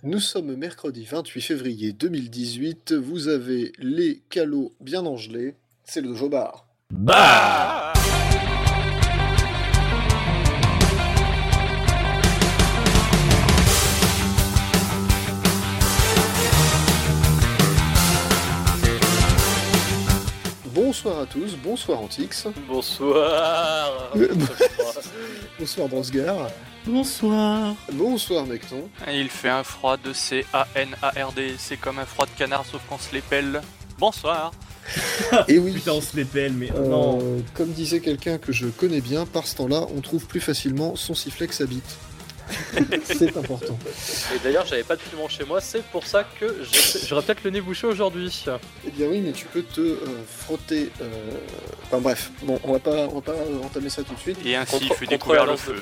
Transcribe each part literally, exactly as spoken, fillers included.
Nous sommes mercredi vingt-huit février deux mille dix-huit, vous avez les calots bien engelés, c'est le Jobard. Bah Bonsoir à tous, bonsoir Antix. Bonsoir. Bonsoir Drosgar. Bonsoir. Bonsoir Mecton. Il fait un froid de C A N A R D, c'est comme un froid de canard sauf qu'on se les pèle. Bonsoir. Et oui, Putain, on se les pèle, mais euh, non. comme disait quelqu'un que je connais bien, par ce temps-là, on trouve plus facilement son sifflet que sa bite. C'est important. Et d'ailleurs, j'avais pas de piment chez moi, c'est pour ça que j'ai- j'aurais peut-être le nez bouché aujourd'hui. Eh bien oui, mais tu peux te euh, frotter... euh, Enfin bref, bon, on va pas, on va pas euh, entamer ça tout de suite. Et ainsi, il Contre, fait contre la découvrir le lance de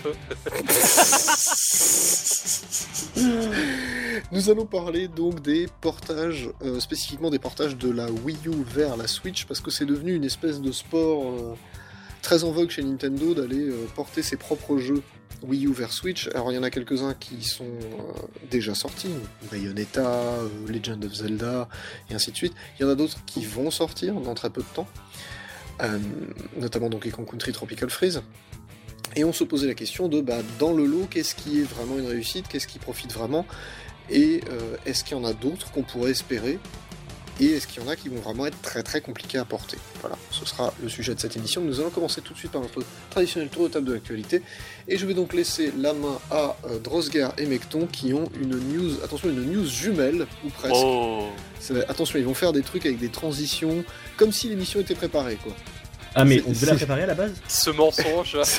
feu. feu. Nous allons parler donc des portages, euh, spécifiquement des portages de la Wii U vers la Switch, parce que c'est devenu une espèce de sport euh, très en vogue chez Nintendo d'aller euh, porter ses propres jeux Wii U vers Switch. Alors il y en a quelques-uns qui sont euh, déjà sortis, Bayonetta, euh, Legend of Zelda, et ainsi de suite. Il y en a d'autres qui vont sortir dans très peu de temps, euh, notamment Donkey Kong Country Tropical Freeze. Et on se posait la question de, bah, dans le lot, qu'est-ce qui est vraiment une réussite, qu'est-ce qui profite vraiment, et euh, est-ce qu'il y en a d'autres qu'on pourrait espérer, et est-ce qu'il y en a qui vont vraiment être très très compliqués à porter. Voilà, ce sera le sujet de cette émission. Nous allons commencer tout de suite par notre traditionnel tour de table de l'actualité, et je vais donc laisser la main à euh, Drosgar et Mecton qui ont une news, attention, une news jumelle, ou presque. Oh. C'est- Attention, ils vont faire des trucs avec des transitions, comme si l'émission était préparée, quoi. Ah, mais c'est- on devait la c'est- préparer à la base. Ce mensonge. Le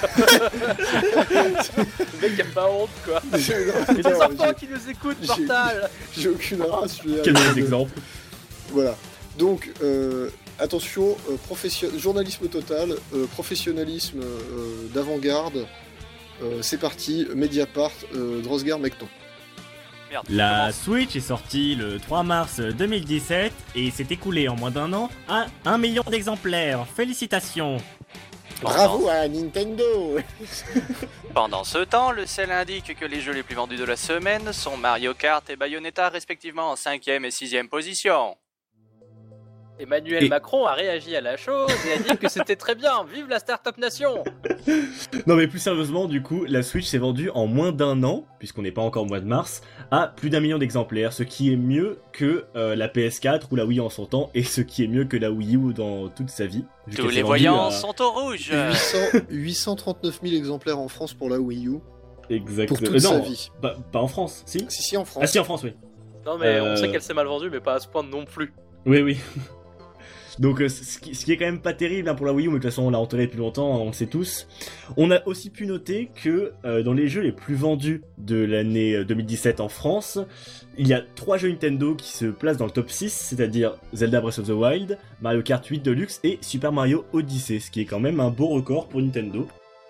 mec qui a pas honte, quoi. J'ai- non, Et les non, enfants j'ai- qui nous écoutent, j'ai- portal. J'ai aucune race, je vais Quel aller- mauvais exemple. Voilà. Donc, euh, attention, euh, profession- journalisme total, euh, professionnalisme euh, d'avant-garde. Euh, c'est parti, Mediapart, euh, Drosgar, Mecton. Merde. La commence. Switch est sortie le trois mars deux mille dix-sept et s'est écoulée en moins d'un an à un million d'exemplaires. Félicitations. Bravo à Nintendo. Pendant ce temps, le sel indique que les jeux les plus vendus de la semaine sont Mario Kart et Bayonetta, respectivement en cinquième et sixième position. Emmanuel Et- Macron a réagi à la chose et a dit que c'était très bien, vive la Startup Nation. Non, mais plus sérieusement, du coup, la Switch s'est vendue en moins d'un an, puisqu'on n'est pas encore au mois de mars, à plus d'un million d'exemplaires, ce qui est mieux que euh, la P S quatre ou la Wii en son temps, et ce qui est mieux que la Wii U dans toute sa vie. vu Tous qu'elle les s'est vendue voyants à- sont au rouge. huit cents huit cent trente-neuf mille exemplaires en France pour la Wii U. Exact. Pour toute Euh, sa non, vie. Pas, pas en France, si Si, si, en France. Ah si, en France, oui. Non mais Euh, on sait qu'elle s'est mal vendue, mais pas à ce point non plus. Oui, oui. Donc, euh, ce, qui, ce qui est quand même pas terrible hein, pour la Wii U, mais de toute façon, on l'a enterré depuis longtemps, on le sait tous. On a aussi pu noter que euh, dans les jeux les plus vendus de l'année euh, deux mille dix-sept en France, il y a trois jeux Nintendo qui se placent dans le top six, c'est-à-dire Zelda Breath of the Wild, Mario Kart huit Deluxe et Super Mario Odyssey, ce qui est quand même un beau record pour Nintendo.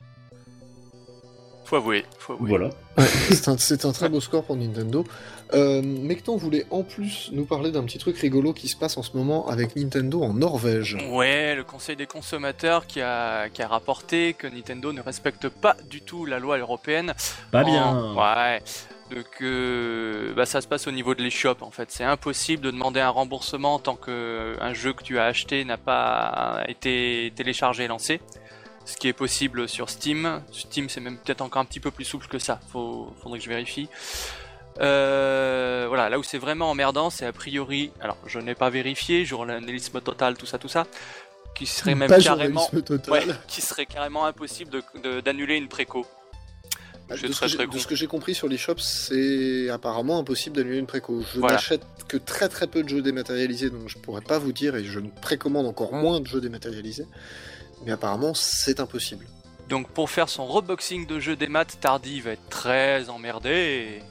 Faut avouer, faut avouer. Voilà. C'est un, c'est un très beau score pour Nintendo. Euh, Mecton voulait en plus nous parler d'un petit truc rigolo qui se passe en ce moment avec Nintendo en Norvège. Ouais, le Conseil des consommateurs qui a, qui a rapporté que Nintendo ne respecte pas du tout la loi européenne. Pas En- bien. Ouais. Donc, euh, bah, ça se passe au niveau de l'eShop en fait. C'est impossible de demander un remboursement tant que un jeu que tu as acheté n'a pas été téléchargé et lancé. Ce qui est possible sur Steam. Steam, c'est même peut-être encore un petit peu plus souple que ça. Faut, faudrait que je vérifie. Euh, voilà, là où c'est vraiment emmerdant, c'est a priori. Alors, je n'ai pas vérifié, journalisme total, tout ça, tout ça, qui serait même Pas carrément, journalisme total. ouais, qui serait carrément impossible de, de- d'annuler une préco. Ah, Je De ce, serais que j'ai, très de con. ce que j'ai compris sur les shops, c'est apparemment impossible d'annuler une préco. Je Voilà. n'achète que très très peu de jeux dématérialisés, donc je pourrais pas vous dire, et je ne précommande encore moins de jeux dématérialisés. Mais apparemment, c'est impossible. Donc, pour faire son reboxing de jeux des maths, Tardy va être très emmerdé.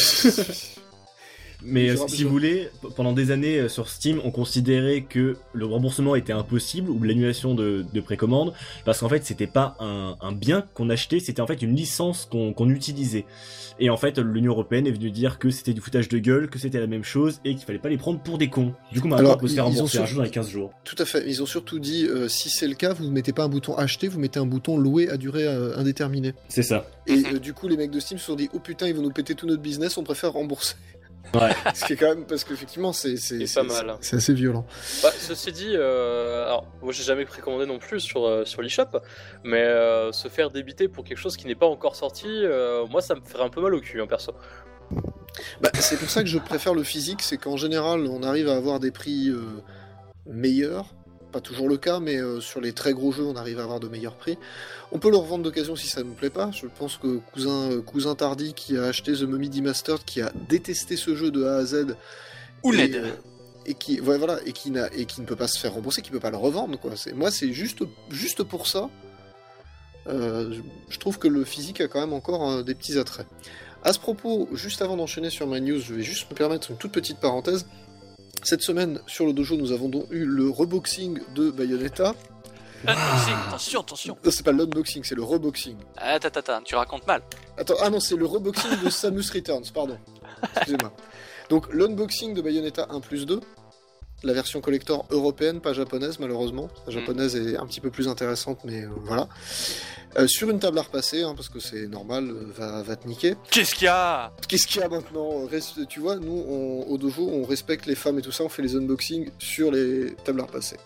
Mais Il euh, faudra si besoin. vous voulez, p- pendant des années euh, sur Steam, on considérait que le remboursement était impossible ou l'annulation de, de précommande, parce qu'en fait c'était pas un, un bien qu'on achetait, c'était en fait une licence qu'on qu'on utilisait. Et en fait l'Union Européenne est venue dire que c'était du foutage de gueule, que c'était la même chose et qu'il fallait pas les prendre pour des cons. Du coup maintenant Alors, on peut se faire ils- ils ont rembourser un sur- jeu dans les quinze jours. Tout à fait. Ils ont surtout dit, euh, si c'est le cas, vous ne mettez pas un bouton acheter, vous mettez un bouton louer à durée euh, indéterminée. C'est ça. Et euh, du coup, les mecs de Steam se sont dit, oh putain, ils vont nous péter tout notre business, on préfère rembourser. Ouais. Ce qui est quand même, parce qu'effectivement, c'est, c'est, C'est pas mal, hein. c'est assez violent. Bah, ceci dit, euh, alors moi j'ai jamais précommandé non plus sur, euh, sur l'eShop, mais euh, se faire débiter pour quelque chose qui n'est pas encore sorti, euh, moi ça me ferait un peu mal au cul, hein, perso. Bah, c'est pour ça que je préfère le physique, c'est qu'en général, on arrive à avoir des prix euh, meilleurs. Pas toujours le cas, mais euh, sur les très gros jeux, on arrive à avoir de meilleurs prix. On peut le revendre d'occasion si ça ne nous plaît pas. Je pense que cousin, euh, cousin Tardy qui a acheté The Mummy Demastered, qui a détesté ce jeu de A à Z, Ou et, Ned. euh, et qui, ouais, voilà, et qui n'a, et qui ne peut pas se faire rembourser, qui ne peut pas le revendre, quoi. C'est, moi, c'est juste, juste pour ça. Euh, je, je trouve que le physique a quand même encore euh, des petits attraits. À ce propos, juste avant d'enchaîner sur ma news, je vais juste me permettre une toute petite parenthèse. Cette semaine, sur le dojo, nous avons donc eu le reboxing de Bayonetta. Unboxing, attention, attention. Non, c'est pas l'unboxing, c'est le reboxing. Attends, attends, attends, tu racontes mal. Attends, ah non, c'est le reboxing de Samus Returns, pardon. Excusez-moi. Donc, l'unboxing de Bayonetta un plus deux, la version collector européenne, pas japonaise, malheureusement. La japonaise est un petit peu plus intéressante, mais euh, voilà. Euh, sur une table à repasser, hein, parce que c'est normal, euh, va, va te niquer. Qu'est-ce qu'il y a? Qu'est-ce qu'il y a maintenant? Reste, tu vois, nous, on- au dojo, on respecte les femmes et tout ça, on fait les unboxings sur les tables à repasser.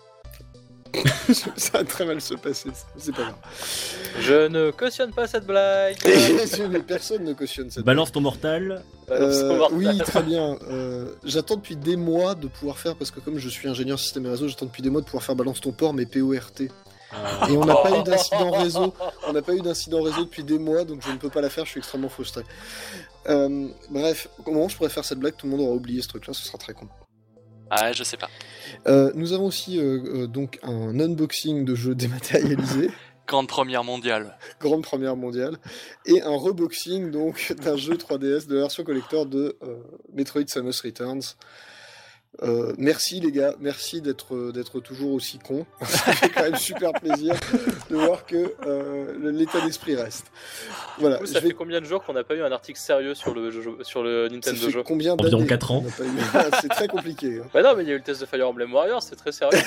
Ça va très mal se passer, ça, c'est pas grave. Je ne cautionne pas cette blague. Mais personne ne cautionne cette Balance ton mortal. Balance ton Euh, mortal. oui, très bien. Euh, j'attends depuis des mois de pouvoir faire, parce que comme je suis ingénieur système et réseau, j'attends depuis des mois de pouvoir faire balance ton port, mais P O R T. Et on n'a pas eu d'incident réseau. On n'a pas eu d'incident réseau depuis des mois, donc je ne peux pas la faire. Je suis extrêmement frustré. Euh, bref, au moment où je pourrais faire cette blague, tout le monde aura oublié ce truc-là. Ce sera très con. Ah, je sais pas. Euh, nous avons aussi euh, euh, donc un unboxing de jeux dématérialisés, Grande première mondiale. grande première mondiale, et un reboxing donc d'un jeu trois D S de la version collector de euh, Metroid Samus Returns. Euh, merci les gars, merci d'être d'être toujours aussi cons. Ça fait quand même super plaisir de voir que euh, l'état d'esprit reste. Voilà. Du coup, je ça vais- fait combien de jours qu'on n'a pas eu un article sérieux sur le, jeu- sur le ça Nintendo fait jeu? combien Environ d'années quatre ans. qu'on n'a pas eu- C'est très compliqué. Hein. Bah non, mais il y a eu le test de Fire Emblem Warriors, c'est très sérieux.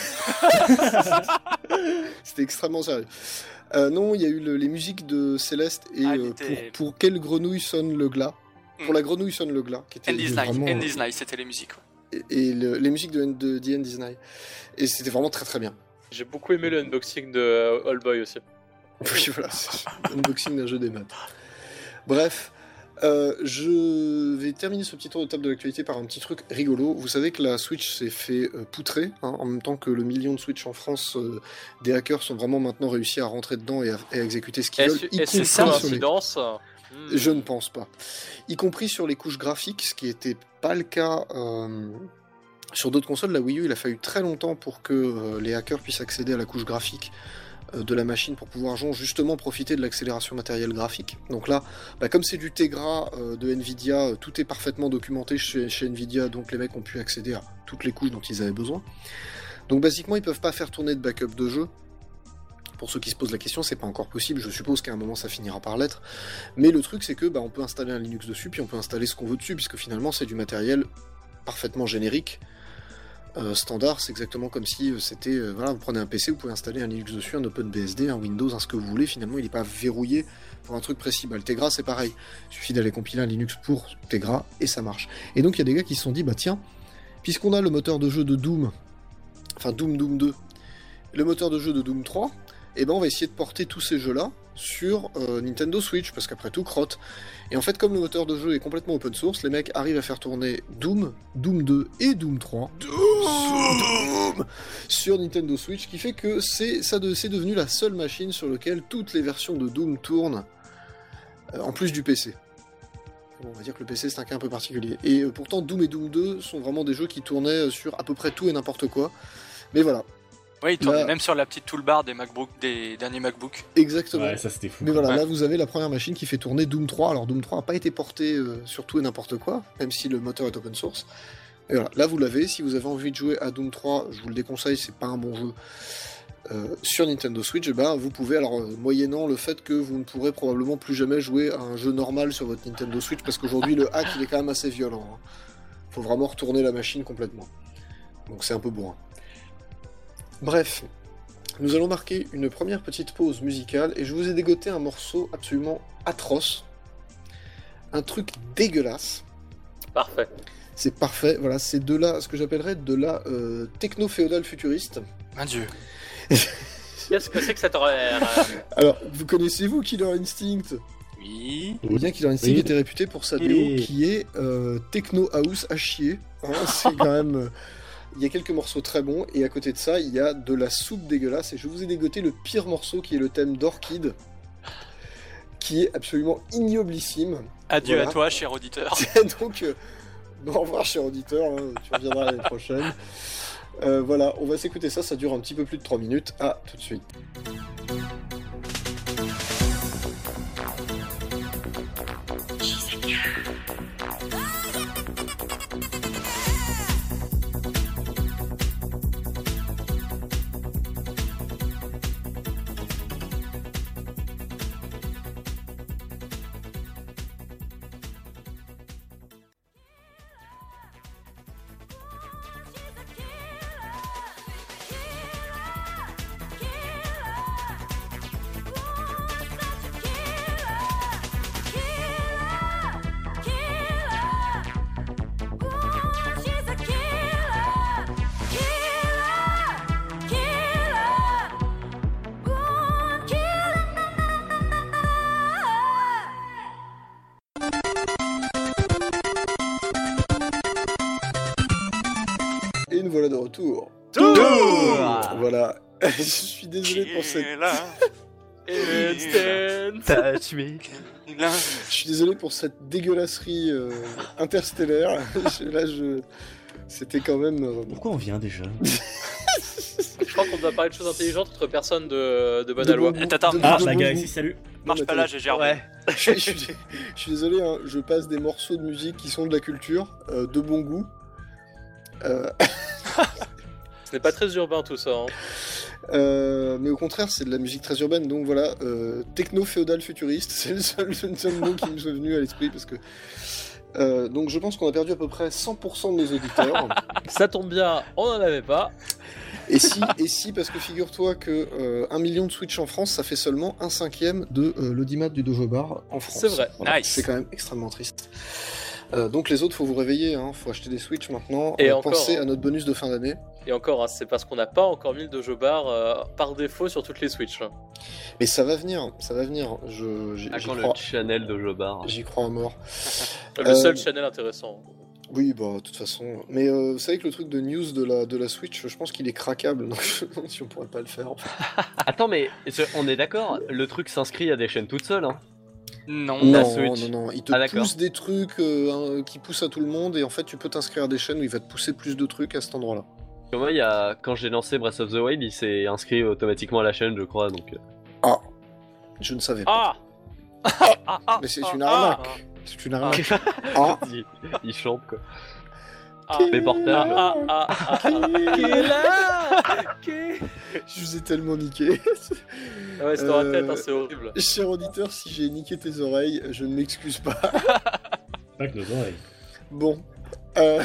C'était extrêmement sérieux. Euh, non, il y a eu le- les musiques de Céleste et Ah, euh, il était- pour, pour quelle grenouille sonne le glas. Mm. Pour la grenouille sonne le glas. Qui était End is vraiment, Night, End is Night, c'était les musiques. ouais. Et, et le- les musiques de, de The End is Night. Et c'était vraiment très très bien. J'ai beaucoup aimé le unboxing de euh, All Boy aussi. Oui, voilà, c'est un unboxing d'un jeu des maths. Bref, euh, je vais terminer ce petit tour de table de l'actualité par un petit truc rigolo. Vous savez que la Switch s'est fait euh, poutrer, hein, en même temps que le million de Switch en France, euh, des hackers sont vraiment maintenant réussi à rentrer dedans et à, et à exécuter ce qu'ils veulent. Est-ce y est-ce que compris c'est sur les- l'incidence Hmm. Je ne pense pas. Y compris sur les couches graphiques, ce qui n'était pas le cas euh, sur d'autres consoles. La Wii U, il a fallu très longtemps pour que euh, les hackers puissent accéder à la couche graphique euh, de la machine pour pouvoir genre, justement profiter de l'accélération matérielle graphique. Donc là, bah, comme c'est du Tegra euh, de Nvidia, euh, tout est parfaitement documenté chez, chez Nvidia, donc les mecs ont pu accéder à toutes les couches dont ils avaient besoin. Donc basiquement, ils peuvent pas faire tourner de backup de jeu. Pour ceux qui se posent la question, c'est pas encore possible, je suppose qu'à un moment ça finira par l'être. Mais le truc c'est que bah, on peut installer un Linux dessus, puis on peut installer ce qu'on veut dessus, puisque finalement c'est du matériel parfaitement générique. Euh, standard, c'est exactement comme si euh, c'était, euh, voilà, vous prenez un P C, vous pouvez installer un Linux dessus, un OpenBSD, un Windows, un ce que vous voulez, finalement il n'est pas verrouillé pour un truc précis. Bah, le Tegra c'est pareil, il suffit d'aller compiler un Linux pour Tegra et ça marche. Et donc il y a des gars qui se sont dit, bah tiens, puisqu'on a le moteur de jeu de Doom, enfin Doom Doom deux, le moteur de jeu de Doom trois, et ben on va essayer de porter tous ces jeux-là sur euh, Nintendo Switch, parce qu'après tout, crotte. Et en fait, comme le moteur de jeu est complètement open source, les mecs arrivent à faire tourner Doom, Doom deux et Doom trois Doom sur Nintendo Switch, qui fait que c'est, ça de, c'est devenu la seule machine sur laquelle toutes les versions de Doom tournent, euh, en plus du P C. Bon, on va dire que le P C c'est un cas un peu particulier. Et euh, pourtant, Doom et Doom deux sont vraiment des jeux qui tournaient sur à peu près tout et n'importe quoi. Mais voilà. Oui, il tournait Là- même sur la petite toolbar des MacBook, des derniers MacBook. Exactement. Ouais, ça c'était fou. Mais quoi. voilà, Ouais. là vous avez la première machine qui fait tourner Doom trois. Alors Doom trois n'a pas été porté euh, sur tout et n'importe quoi, même si le moteur est open source. Et voilà, là vous l'avez. Si vous avez envie de jouer à Doom trois, je vous le déconseille, c'est pas un bon jeu. Euh, sur Nintendo Switch, eh ben, vous pouvez, alors euh, moyennant le fait que vous ne pourrez probablement plus jamais jouer à un jeu normal sur votre Nintendo Switch, parce qu'aujourd'hui le hack il est quand même assez violent. Hein. Faut vraiment retourner la machine complètement. Donc c'est un peu bourrin. Bref. Nous allons marquer une première petite pause musicale et je vous ai dégoté un morceau absolument atroce. Un truc dégueulasse. Parfait. C'est parfait, voilà, c'est de la, ce que j'appellerais de la euh, techno-féodale futuriste. Mon Dieu. Qu'est-ce que c'est que cette horreur? Alors, vous connaissez-vous Killer Instinct? Oui. Eh bien, Killer Instinct Oui. était réputé pour sa Oui. D O qui est euh, techno house à chier. Hein, c'est quand même... euh, il y a quelques morceaux très bons, et à côté de ça, il y a de la soupe dégueulasse, et je vous ai dégoté le pire morceau qui est le thème d'Orchid, qui est absolument ignoblissime. Adieu Voilà. à toi, cher auditeur. Donc, euh, bon, au revoir, cher auditeur, hein, tu reviendras l'année prochaine. Euh, voilà, on va s'écouter ça, ça dure un petit peu plus de trois minutes. À tout de suite. Et nous voilà de retour. Voilà. Je suis désolé pour cette... Instant. Touch me. Je suis désolé pour cette dégueulasserie euh, interstellaire. Je- Là, je... C'était quand même... euh, Pourquoi on vient déjà? Je crois qu'on doit parler de choses intelligentes entre personnes de, de bonne de aloi. bon goût- Attends, de- Ah, de la bon galaxie, goût. salut. Marche mais pas là, attendez. j'ai gerbe. Ouais. Je suis, je suis- je suis désolé, hein, je passe des morceaux de musique qui sont de la culture, euh, de bon goût. Euh, Ce n'est pas très urbain tout ça. Hein. euh, mais au contraire, c'est de la musique très urbaine, donc voilà, euh, techno-féodal futuriste, c'est le seul, le seul mot qui me soit venu à l'esprit, parce que... euh, donc je pense qu'on a perdu à peu près cent pour cent de nos auditeurs. Ça tombe bien, on n'en avait pas. Et si, et si, parce que figure-toi que euh, un million de Switch en France, ça fait seulement un cinquième de euh, l'audimat du Dojo Bar en France. C'est vrai. Nice. C'est quand même extrêmement triste. Euh, donc les autres, faut vous réveiller, hein. Faut acheter des Switch maintenant. Et Euh, encore, pensez hein. à notre bonus de fin d'année. Et encore, hein, c'est parce qu'on n'a pas encore mis le Dojo Bar euh, par défaut sur toutes les Switch. hein. Mais ça va venir, ça va venir. Je, j'y, À j'y quand le crois, channel de Jobar? j'y crois à mort. Le Euh, seul channel intéressant. Oui, bah de toute façon. Mais euh, vous savez que le truc de news de la, de la Switch, je pense qu'il est craquable. Donc je me demande si on pourrait pas le faire. En fait. Attends, mais ce- on est d'accord, le truc s'inscrit à des chaînes toutes seules, hein. Non. La Non, Switch. non, non. Il te Ah, d'accord. pousse des trucs euh, hein, qui poussent à tout le monde, et en fait, tu peux t'inscrire à des chaînes où il va te pousser plus de trucs à cet endroit-là. Moi, il y a... quand j'ai lancé Breath of the Wild, il s'est inscrit automatiquement à la chaîne, je crois, donc... euh, Ah, je ne savais pas. Ah ah, ah, Mais c'est ah, une ah, arnaque. C'est une arnaque. Ah, il... il chante, quoi. ah, Les portages. ah, ah, ah, ah, ah. Qui est là Qui- je vous ai tellement niqué. Ah ouais, c'est dans la tête, Euh, hein, c'est horrible. Cher auditeur, si j'ai niqué tes oreilles, je ne m'excuse pas. Pas que nos oreilles. Bon. Euh...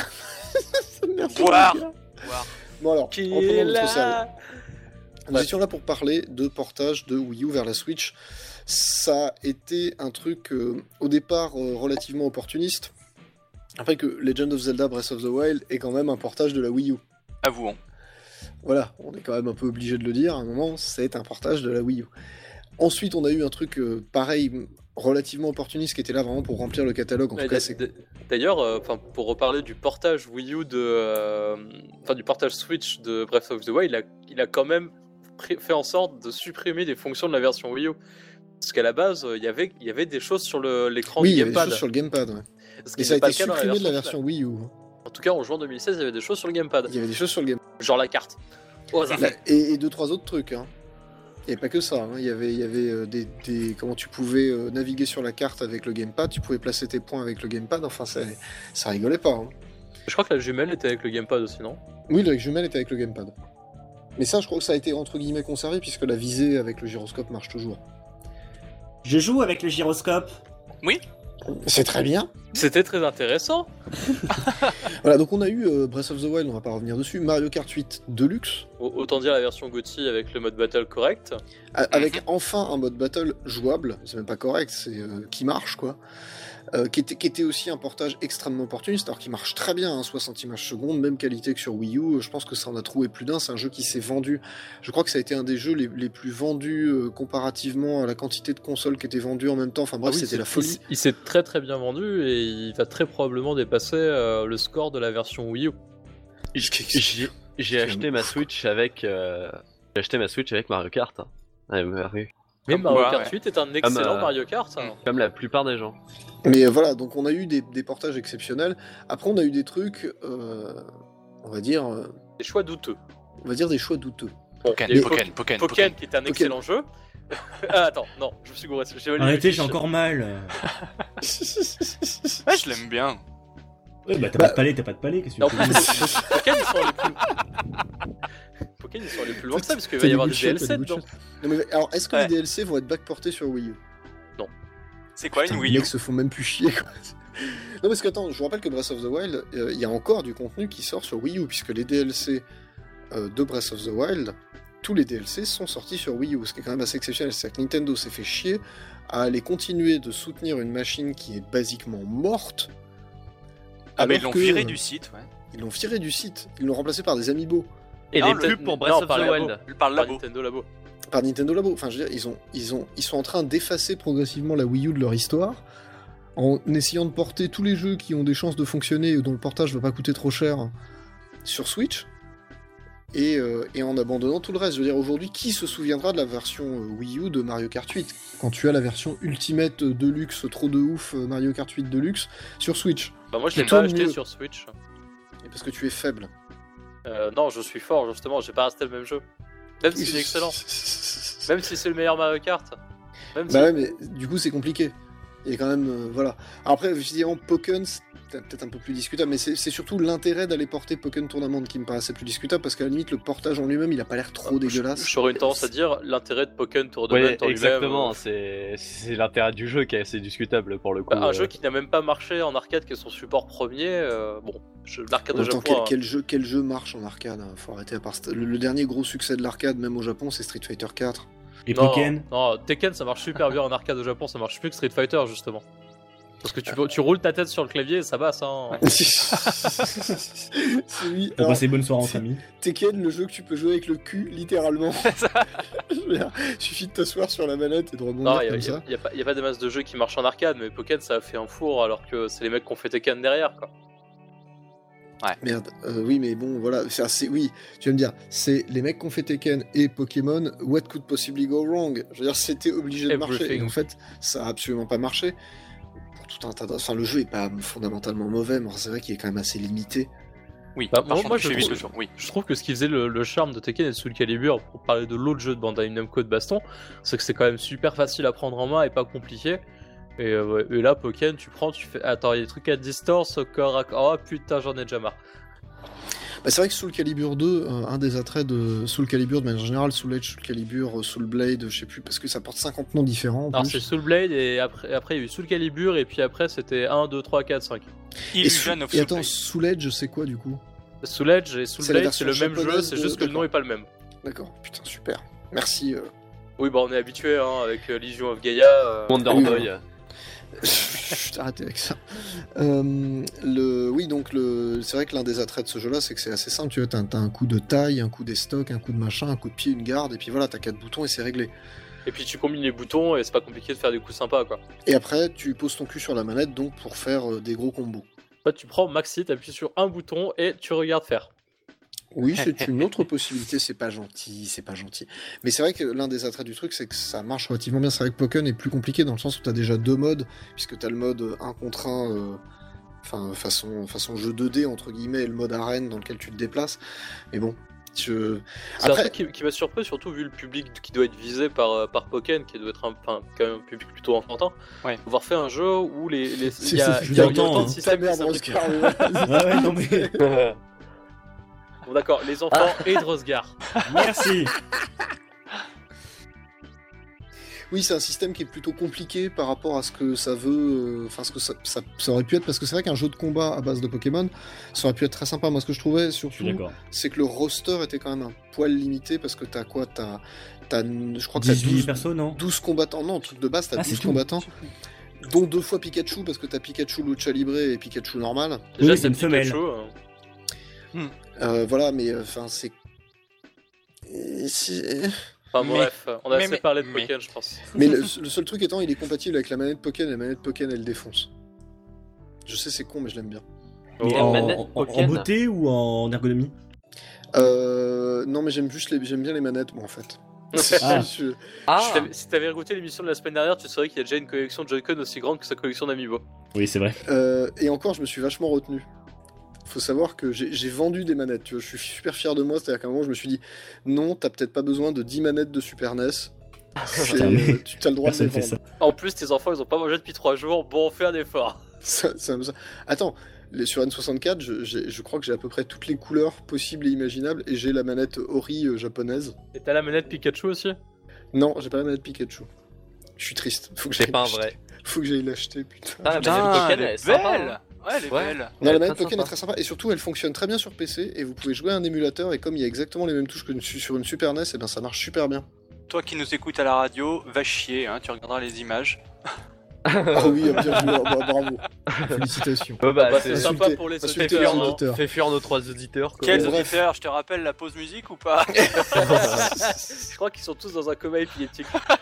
Merci. Boire. les gars. Boire. Bon alors, Qui reprenons est notre salle. là Nous étions là pour parler de portage de Wii U vers la Switch. Ça a été un truc euh, au départ euh, relativement opportuniste. Après que Legend of Zelda Breath of the Wild est quand même un portage de la Wii U. Avouons. Voilà, on est quand même un peu obligé de le dire, à un moment, c'est un portage de la Wii U. Ensuite, on a eu un truc euh, pareil, relativement opportuniste, qui était là vraiment pour remplir le catalogue. En Ouais, tout cas, d'a- c'est... d'a- D'ailleurs, euh, enfin, pour reparler du portage Wii U de, euh, enfin du portage Switch de Breath of the Wild, il a, il a quand même pré- fait en sorte de supprimer des fonctions de la version Wii U. Parce qu'à la base, euh, il y avait, il y avait des choses sur le- l'écran Oui, il du y avait des gamepad. choses sur le gamepad, ouais. Ce qui Et ça a n'est pas été le cas dans supprimé de la finale. version Wii U. En tout cas, en juin deux mille seize, il y avait des choses sur le gamepad. Il y avait des choses sur le gamepad. Genre la carte. Au hasard. Là, et, et deux, trois autres trucs, hein. Il n'y avait pas que ça, hein. il y avait, il y avait euh, des, des... Comment tu pouvais euh, naviguer sur la carte avec le gamepad, tu pouvais placer tes points avec le gamepad, enfin ça, ça rigolait pas. Hein. Je crois que la jumelle était avec le gamepad aussi, non? Oui, le jumelle était avec le gamepad. Mais ça, je crois que ça a été entre guillemets conservé, puisque la visée avec le gyroscope marche toujours. Je joue avec le gyroscope. C'est très bien. C'était très intéressant. Voilà, donc on a eu euh, Breath of the Wild, on va pas revenir dessus, Mario Kart huit Deluxe, Au- Autant dire la version GOTY avec le mode battle correct. a- avec enfin un mode battle jouable, c'est même pas correct, c'est euh, qui marche quoi. euh, qui, était, qui était aussi un portage extrêmement opportuniste, alors qui marche très bien, hein, soixante images secondes, même qualité que sur Wii U. Je pense que ça en a trouvé plus d'un. C'est un jeu qui s'est vendu. Je crois que ça a été un des jeux les, les plus vendus euh, comparativement à la quantité de consoles qui étaient vendues en même temps. Enfin bref, Ah oui, c'était c'est- la folie. Il, il s'est très très bien vendu et il va très probablement dépasser euh, le score de la version Wii U. J'ai j'ai acheté ma Switch avec euh, j'ai acheté ma Switch avec Mario Kart. hein. Ouais, Mario- Mais Comme Mario quoi, Kart ouais. huit est un excellent euh, Mario Kart. hein. Comme la plupart des gens. Mais euh, voilà, donc on a eu des, des portages exceptionnels. Après, on a eu des trucs, euh, on va dire, euh, Des choix douteux. on va dire des choix douteux. Bon, Pokken, il y a eu Pokken, Pokken, Pokken qui est un Pokken. excellent jeu. ah, attends, non, je me suis gouré. J'ai validé Arrêtez, le j'ai fiche. encore mal. Ouais, je l'aime bien. Ouais, bah t'as Bah- pas de palais, t'as pas de palais, qu'est-ce que Mais en tu plus, veux dire Pokken ils sont les plus. Pokken ils sont les plus loin que ça parce qu'il va T'as y avoir des bouts de D L shit, C t'as des dedans. bouts de shit. Non, mais alors, est-ce que Ouais. les D L C vont être backportés sur Wii U? C'est quoi Putain, une les Wii U? mecs se font même plus chier, quoi. Non, parce que attends, je vous rappelle que Breath of the Wild, euh, il y a encore du contenu qui sort sur Wii U, puisque les D L C euh, de Breath of the Wild, tous les D L C sont sortis sur Wii U, ce qui est quand même assez exceptionnel. C'est-à-dire que Nintendo s'est fait chier à aller continuer de soutenir une machine qui est basiquement morte. Ah, mais ils alors l'ont que, viré euh, du site, ouais. Ils l'ont viré du site, ils l'ont remplacé par des amiibo, Et Non, les le- pubs pour non, Breath of par the les Wild. labos. Par le Par labo. Nintendo Labo. par Nintendo Labo. Enfin, je veux dire, ils, ont, ils, ont, ils sont en train d'effacer progressivement la Wii U de leur histoire, en essayant de porter tous les jeux qui ont des chances de fonctionner et dont le portage va pas coûter trop cher sur Switch, et, euh, et en abandonnant tout le reste. Je veux dire, aujourd'hui, qui se souviendra de la version euh, Wii U de Mario Kart huit, quand tu as la version Ultimate euh, Deluxe, trop de ouf, euh, Mario Kart huit Deluxe, sur Switch? Bah, moi je Qui l'ai pas tourne acheté mieux. sur Switch. Et parce que tu es faible. Euh, non, je suis fort justement, j'ai pas resté le même jeu. Même si c'est excellent. Même si c'est le meilleur Mario Kart. Même si... Bah ouais, mais du coup, c'est compliqué. Il y a quand même. euh, voilà. Alors après, évidemment, Pokken, c'est peut-être un peu plus discutable, mais c'est c'est surtout l'intérêt d'aller porter Pokken Tournament qui me paraissait plus discutable, parce qu'à la limite, le portage en lui-même, il a pas l'air trop dégueulasse. J'aurais une tendance à dire l'intérêt de Pokken Tournament Ouais, en lui-même. exactement. euh, C'est c'est l'intérêt du jeu qui est assez discutable pour le coup. bah, un euh. jeu qui n'a même pas marché en arcade, qui est son support premier. euh, bon, je- l'arcade En au même temps, Japon. quel, hein. quel jeu, quel jeu marche en arcade, hein, faut arrêter à part ça. le, le dernier gros succès de l'arcade, même au Japon, c'est Street Fighter quatre. Et Non, Pokken non, Tekken ça marche super bien en arcade au Japon, ça marche plus que Street Fighter justement. Parce que tu, tu roules ta tête sur le clavier et ça passe. Hein. C'est lui. Pour Alors, passer bonne soirée en famille. Tekken, le jeu que tu peux jouer avec le cul, littéralement. Je veux dire, suffit de t'asseoir sur la manette et de rebondir Non, il comme n'y a, ça. y a pas- y a pas des masses de jeux qui marchent en arcade, mais Pokken ça a fait un four alors que c'est les mecs qui ont fait Tekken derrière. Quoi. Merde, euh, oui, mais bon, voilà, c'est assez- oui, tu vas me dire, c'est les mecs qui ont fait Tekken et Pokémon, what could possibly go wrong? Je veux dire, c'était obligé de marcher, Everything. et en fait, ça a absolument pas marché. Pour tout un tas de... Enfin, le jeu est pas fondamentalement mauvais, mais c'est vrai qu'il est quand même assez limité. Oui, Bah, par moi- contre, moi, je je fais vite trouve- le jour, oui. Je trouve que ce qui faisait le, le charme de Tekken et de Soul Calibur, pour parler de l'autre jeu de Bandai Namco de baston, c'est que c'est quand même super facile à prendre en main et pas compliqué. Et, euh, ouais, et là, Pokken, tu prends, tu fais. Attends, il y a des trucs à distance, corps à corps. Oh putain, j'en ai déjà marre. Bah, c'est vrai que Soul Calibur deux, euh, un des attraits de Soul Calibur de manière générale, Soul Edge, Soul Calibur, euh, Soul Blade, je sais plus, parce que ça porte cinquante noms différents. en Alors, plus. c'est Soul Blade, et après, après, il y a eu Soul Calibur, et puis après, c'était un, deux, trois, quatre, cinq. Et, Illusion Soul- of et attends, Soul Soul Edge, c'est quoi du coup? Soul Edge et Soul C'est la Blade, c'est le version même jeu, japonaise c'est de- juste que le nom d'accord. est pas le même. D'accord, putain, super. Merci. euh. Oui, bah on est habitué hein, avec euh, Legion of Gaia. euh, Wonder Oui, Boy. voilà. Chut, arrêtez avec ça. Euh, le, oui, donc le, c'est vrai que l'un des attraits de ce jeu-là, c'est que c'est assez simple. Tu vois, t'as, t'as un coup de taille, un coup des stocks, un coup de machin, un coup de pied, une garde, et puis voilà, t'as quatre boutons et c'est réglé. Et puis tu combines les boutons et c'est pas compliqué de faire des coups sympas quoi. Et après, tu poses ton cul sur la manette, donc pour faire euh, des gros combos. Toi, tu prends Maxi, t'appuies sur un bouton et tu regardes faire. Oui, c'est une autre possibilité, c'est pas gentil, c'est pas gentil. Mais c'est vrai que l'un des attraits du truc, c'est que ça marche relativement bien. C'est vrai que Pokken est plus compliqué dans le sens où t'as déjà deux modes, puisque t'as le mode un contre un, euh, enfin, façon, façon jeu deux D, entre guillemets, et le mode arène dans lequel tu te déplaces. Mais bon, je... C'est un Après, truc qui, qui m'a surpris, surtout vu le public qui doit être visé par, euh, par Pokken, qui doit être un, enfin, quand même un public plutôt enfantin. Ouais. Avoir fait un jeu où les, les, C'est- il y a, c'est- il y a je l'entends, autant hein. de ta systèmes qui merde, s'impliquent. Oscar. Ouais, ouais, non mais. Bon d'accord, les enfants et Drosgar. Merci. Oui, c'est un système qui est plutôt compliqué par rapport à ce que ça veut, euh, enfin ce que ça, ça, ça aurait pu être, parce que c'est vrai qu'un jeu de combat à base de Pokémon, ça aurait pu être très sympa. Moi, ce que je trouvais Je suis surtout, d'accord. c'est que le roster était quand même un poil limité, parce que t'as quoi, t'as, t'as, je crois que t'as dix-huit douze, persos, non douze combattants, non, truc de base, t'as Ah, c'est douze tout. combattants. dont deux fois Pikachu, parce que t'as Pikachu Lucha Libre et Pikachu normal. Déjà, Oui, c'est c'est une Pikachu, femelle. hein. Euh, voilà, mais enfin, euh, c'est. Et c'est- Enfin Mais- bref, on a mais- assez mais- parlé de mais- Pokémon, je pense. Mais le, le seul truc étant, il est compatible avec la manette Pokémon, et la manette Pokémon, elle défonce. Je sais, c'est con, mais je l'aime bien. Mais Oh. en, Manette en- en Pokken. beauté ou en ergonomie? Euh, non, mais j'aime juste les, j'aime bien les manettes, moi, en fait. Ah. Je- Ah, Si t'avais- Si t'avais écouté l'émission de la semaine dernière, tu saurais qu'il y a déjà une collection de Joy-Con aussi grande que sa collection d'Amiibo. Oui, c'est vrai. Euh, et encore, je me suis vachement retenu. Faut savoir que j'ai j'ai vendu des manettes, tu vois, je suis super fier de moi, c'est-à-dire qu'à un moment, je me suis dit, non, t'as peut-être pas besoin de dix manettes de Super N E S. C'est- Putain, mais tu as le droit de les Personne fait vendre. ça. En plus, tes enfants, ils ont pas mangé depuis trois jours. Bon, on fait un effort. Ça- ça me- ça- Attends, les, sur N soixante-quatre, je, j'ai- je crois que j'ai à peu près toutes les couleurs possibles et imaginables, et j'ai la manette Ori euh, japonaise. Et t'as la manette Pikachu aussi? Non, j'ai pas la manette Pikachu. Je suis triste. Faut que c'est j'aille pas un l'acheter. vrai. Faut que j'aille l'acheter, putain. Ah, mais Putain, la Pokémon, elle elle est est sympa, belle. hein. Ouais, elle est Ouais. belle. Non, Elle la est manette très Pokémon est sympa. très sympa, et surtout elle fonctionne très bien sur P C, et vous pouvez jouer à un émulateur, et comme il y a exactement les mêmes touches que sur une Super N E S, et ben ça marche super bien. Toi qui nous écoutes à la radio, va chier, hein, tu regarderas les images. Ah oui, bien joué, bah, bravo. Félicitations. Ouais, bah, Bah, c'est c'est insulté- sympa pour les insulté auditeurs. les hein. auditeurs. fait fuir nos trois auditeurs. quoi. Quels bref. auditeurs, je te rappelle la pause musique ou pas? Je crois qu'ils sont tous dans un coma épileptique.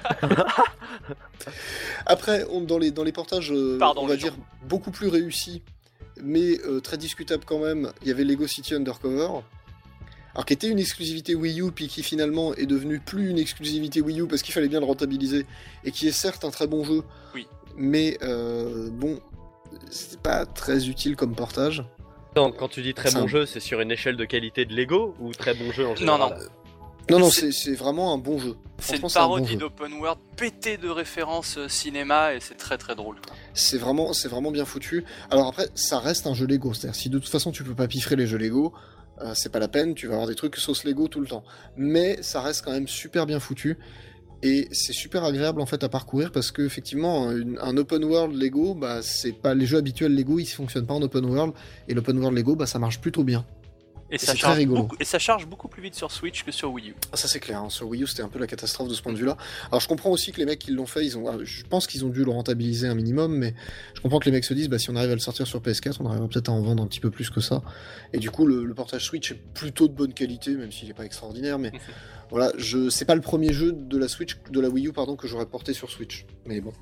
Après, on- dans, les, dans les portages, euh, Pardon, on va les gens. dire, beaucoup plus réussis, mais euh, très discutables quand même, il y avait Lego City Undercover. Alors, qui était une exclusivité Wii U, puis qui finalement est devenu plus une exclusivité Wii U parce qu'il fallait bien le rentabiliser, et qui est certes un très bon jeu, Oui. mais euh, bon, c'était pas très utile comme portage. Attends, quand tu dis très C'est bon un- jeu, c'est sur une échelle de qualité de Lego ou très bon jeu en Non, général? non. Non, non, C'est- c'est c'est vraiment un bon jeu. C'est Franchement, une c'est un bon parodie jeu. d'open world pété de références euh, cinéma et c'est très très drôle. quoi. C'est vraiment, c'est vraiment bien foutu. Alors après, ça reste un jeu Lego. C'est-à-dire, si de toute façon tu peux pas piffrer les jeux Lego, euh, c'est pas la peine, tu vas avoir des trucs sauce Lego tout le temps. Mais ça reste quand même super bien foutu. Et c'est super agréable en fait à parcourir parce que effectivement un, un open world Lego, bah c'est pas les jeux habituels Lego, ils fonctionnent pas en open world et l'open world Lego, bah ça marche plutôt bien. Et ça, c'est très charge rigolo. beaucoup, et ça charge beaucoup plus vite sur Switch que sur Wii U. Ah, ça c'est clair, hein. Sur Wii U c'était un peu la catastrophe de ce point de vue-là. Alors je comprends aussi que les mecs qui l'ont fait, ils ont, ah, je pense qu'ils ont dû le rentabiliser un minimum, mais je comprends que les mecs se disent, bah si on arrive à le sortir sur P S quatre, on arrivera peut-être à en vendre un petit peu plus que ça. Et du coup le, le portage Switch est plutôt de bonne qualité, même s'il est pas extraordinaire, mais voilà, je, c'est pas le premier jeu de la Switch, de la Wii U pardon, que j'aurais porté sur Switch. Mais bon,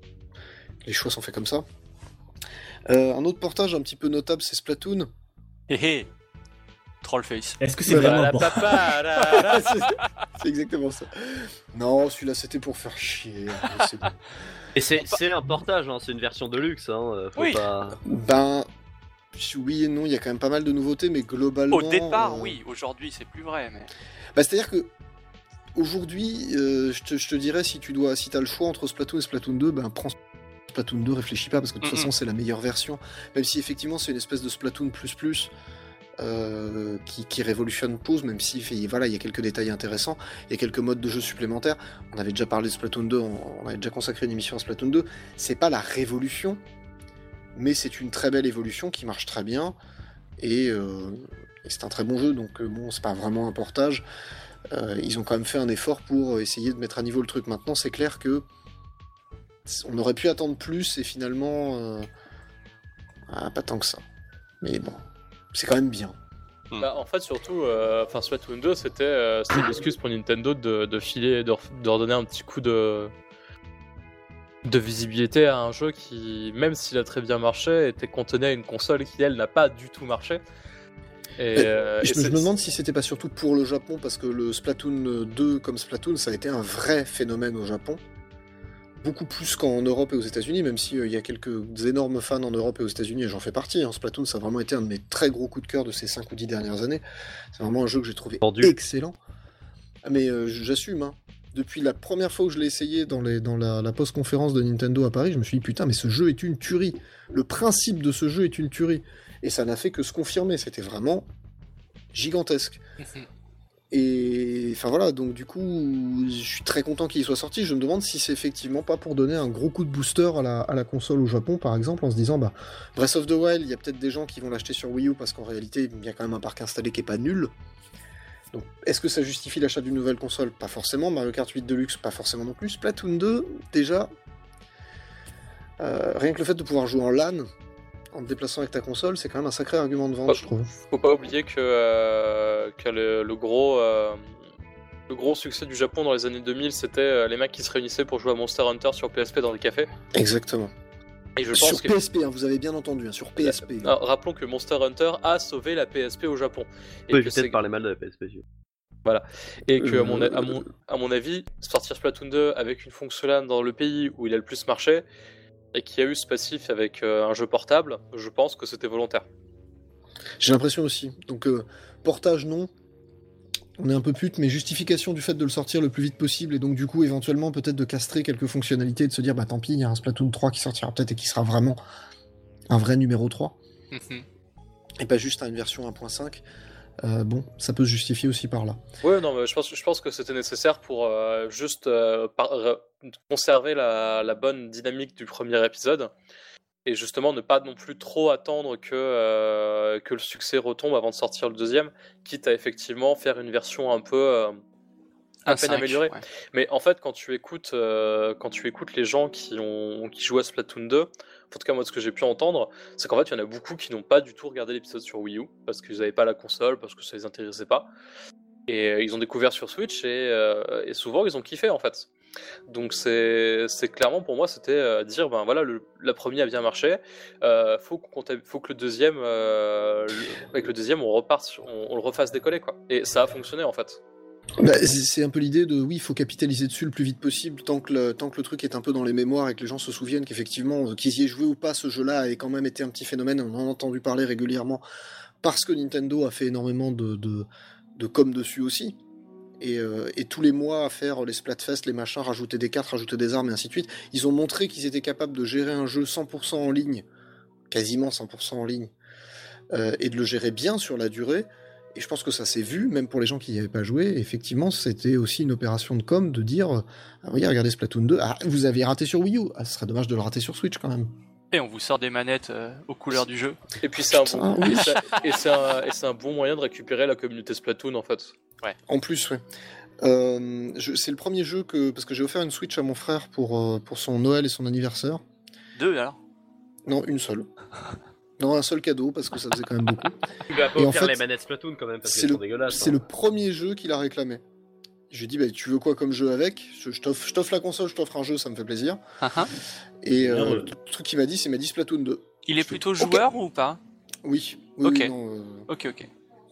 les choix sont faits comme ça. Euh, un autre portage un petit peu notable, c'est Splatoon. Hé hé Trollface. Est-ce que c'est Voilà, vraiment la important? papa, la- la- c'est c'est exactement ça. Non, celui-là c'était pour faire chier. mais c'est bon. Et c'est c'est un portage, hein, c'est une version de luxe. Hein, euh, faut Oui. pas... Ben, oui et non, il y a quand même pas mal de nouveautés, mais globalement. Au départ, euh, oui. Aujourd'hui, c'est plus vrai, mais. Bah, c'est-à-dire que aujourd'hui, euh, je, te, je te dirais si tu dois, si t'as le choix entre Splatoon et Splatoon deux, ben prends Splatoon deux, réfléchis pas parce que de toute Mhm. façon c'est la meilleure version. Même si effectivement c'est une espèce de Splatoon plus plus. Euh, qui, qui révolutionne pose, même si fait- voilà, il y a quelques détails intéressants, il y a quelques modes de jeu supplémentaires. On avait déjà parlé de Splatoon deux, on, on avait déjà consacré une émission à Splatoon deux. C'est pas la révolution, mais c'est une très belle évolution qui marche très bien et, euh, et c'est un très bon jeu. Donc euh, bon, c'est pas vraiment un portage. Euh, ils ont quand même fait un effort pour essayer de mettre à niveau le truc. Maintenant, c'est clair que on aurait pu attendre plus et finalement, euh, ah, pas tant que ça. Mais bon. C'est quand même bien. Bah, en fait, surtout, euh, enfin, Splatoon deux, c'était euh, c'était l'excuse pour Nintendo de, de filer, de, de redonner un petit coup de, de visibilité à un jeu qui, même s'il a très bien marché, était contenait à une console qui, elle, n'a pas du tout marché. Et, Et euh, je, et me- je c'est- me demande si c'était pas surtout pour le Japon, parce que le Splatoon deux, comme Splatoon, ça a été un vrai phénomène au Japon. Beaucoup plus qu'en Europe et aux États-Unis, même s'il y a quelques énormes fans en Europe et aux États-Unis, et j'en fais partie. Hein. Splatoon, ça a vraiment été un de mes très gros coups de cœur de ces cinq ou dix dernières années. C'est vraiment un jeu que j'ai trouvé Vendu. excellent. Ah, mais euh, j'assume, hein. Depuis la première fois où je l'ai essayé dans, les, dans la, la post-conférence de Nintendo à Paris, je me suis dit putain, mais ce jeu est une tuerie. Le principe de ce jeu est une tuerie. Et ça n'a fait que se confirmer. C'était vraiment gigantesque. Et enfin voilà, donc du coup, je suis très content qu'il soit sorti. Je me demande si c'est effectivement pas pour donner un gros coup de booster à la, à la console au Japon, par exemple, en se disant, bah, Breath of the Wild, il y a peut-être des gens qui vont l'acheter sur Wii U parce qu'en réalité, il y a quand même un parc installé qui est pas nul. Donc, est-ce que ça justifie l'achat d'une nouvelle console? Pas forcément. Mario Kart huit Deluxe, pas forcément non plus. Splatoon deux, déjà. Euh, rien que le fait de pouvoir jouer en LAN, en te déplaçant avec ta console, c'est quand même un sacré argument de vente, Ouais. je trouve. Faut pas oublier que, euh, que le, le gros, euh, le gros succès du Japon dans les années deux mille, c'était euh, les mecs qui se réunissaient pour jouer à Monster Hunter sur P S P dans des cafés. Exactement. Et je Sur pense que... P S P, hein, vous avez bien entendu, hein, sur P S P. Ah, rappelons que Monster Hunter a sauvé la P S P au Japon. On peut Et que éviter de c'est- parler mal de la P S P. Et que, à, mon, Euh, à, mon, à mon avis, sortir Splatoon deux avec une fonction LAN dans le pays où il a le plus marché, et qui a eu ce passif avec euh, un jeu portable, je pense que c'était volontaire. J'ai l'impression aussi. Donc, euh, portage, non. On est un peu pute, mais justification du fait de le sortir le plus vite possible, et donc du coup, éventuellement, peut-être de castrer quelques fonctionnalités, et de se dire, bah tant pis, il y a un Splatoon trois qui sortira peut-être et qui sera vraiment un vrai numéro trois, et pas juste une version un point cinq. Euh, bon, ça peut se justifier aussi par là. Ouais, non, mais je pense, je pense que c'était nécessaire pour euh, juste euh, par- re- conserver la, la bonne dynamique du premier épisode et justement ne pas non plus trop attendre que, euh, que le succès retombe avant de sortir le deuxième, quitte à effectivement faire une version un peu euh, à Un peine cinq, améliorée. ouais. Mais en fait, quand tu écoutes, euh, quand tu écoutes les gens qui, ont, qui jouent à Splatoon deux, en tout cas moi de ce que j'ai pu entendre, c'est qu'en fait il y en a beaucoup qui n'ont pas du tout regardé l'épisode sur Wii U parce qu'ils n'avaient pas la console, parce que ça les intéressait pas. Et euh, ils ont découvert sur Switch et, euh, et souvent ils ont kiffé en fait. Donc c'est c'est clairement pour moi c'était euh, dire ben voilà le, la première a bien marché, euh, faut qu'on compta- faut que le deuxième euh, le- avec le deuxième on reparte sur- on, on le refasse décoller quoi. Et ça a fonctionné en fait. Bah, c'est c'est un peu l'idée de, oui, il faut capitaliser dessus le plus vite possible, tant que, le, tant que le truc est un peu dans les mémoires et que les gens se souviennent qu'effectivement, euh, qu'ils y aient joué ou pas, ce jeu-là a quand même été un petit phénomène, on en a entendu parler régulièrement, parce que Nintendo a fait énormément de, de, de com dessus aussi. Et, euh, et tous les mois à faire les Splatfest, les machins, rajouter des cartes, rajouter des armes et ainsi de suite, ils ont montré qu'ils étaient capables de gérer un jeu cent pour cent en ligne, quasiment cent pour cent en ligne, euh, et de le gérer bien sur la durée. Et je pense que ça s'est vu, même pour les gens qui n'y avaient pas joué. Et effectivement, c'était aussi une opération de com de dire ah, oui, regardez Splatoon deux, ah, vous avez raté sur Wii U, ah, ce serait dommage de le rater sur Switch quand même. Et on vous sort des manettes euh, aux couleurs du jeu. Et puis c'est un Putain, bon oui. et c'est- et c'est un, et c'est un bon moyen de récupérer la communauté Splatoon en fait. En plus, ouais. Euh, je- c'est le premier jeu que. Parce que j'ai offert une Switch à mon frère pour, euh, pour son Noël et son anniversaire. Deux alors. Non, une seule. Non, un seul cadeau, parce que ça faisait quand même beaucoup. Tu vas pas Et en offrir fait, les manettes Splatoon quand même parce c'est qu'elles le- sont dégueulasses. C'est hein. le premier jeu qu'il a réclamé. Je lui ai dit, bah, tu veux quoi comme jeu avec? Je, je t'offre je t'offre la console, je t'offre un jeu, ça me fait plaisir. Ah, ah. Et euh, Heureux. le truc qu'il m'a dit, c'est qu'il m'a dit Splatoon deux. Il est Je plutôt fais, ok. joueur ou pas? Oui. oui, Ok. oui, non, euh, Ok, ok.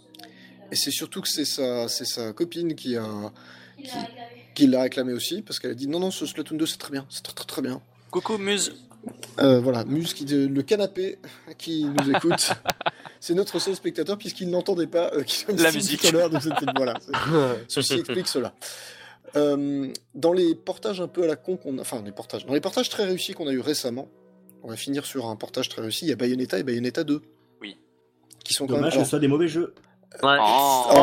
Et c'est surtout que c'est sa, c'est sa copine qui a qui, qui l'a réclamé aussi, parce qu'elle a dit non, non, ce Splatoon deux, c'est très bien, c'est très très très bien. Coucou Muse. Euh, voilà, Muse, qui, le canapé qui nous écoute. C'est notre seul spectateur, puisqu'il n'entendait pas euh, qui La signe musique. tout à l'heure, donc c'était- voilà. c'est- Ceci explique cela. Euh, dans les portages un peu à la con, qu'on a- enfin les portages, dans les portages très réussis qu'on a eu récemment, on va finir sur un portage très réussi. Il y a Bayonetta et Bayonetta deux. Oui. Qui sont quand Dommage même. que ce soit des mauvais jeux. Ouais. Oh. Oh.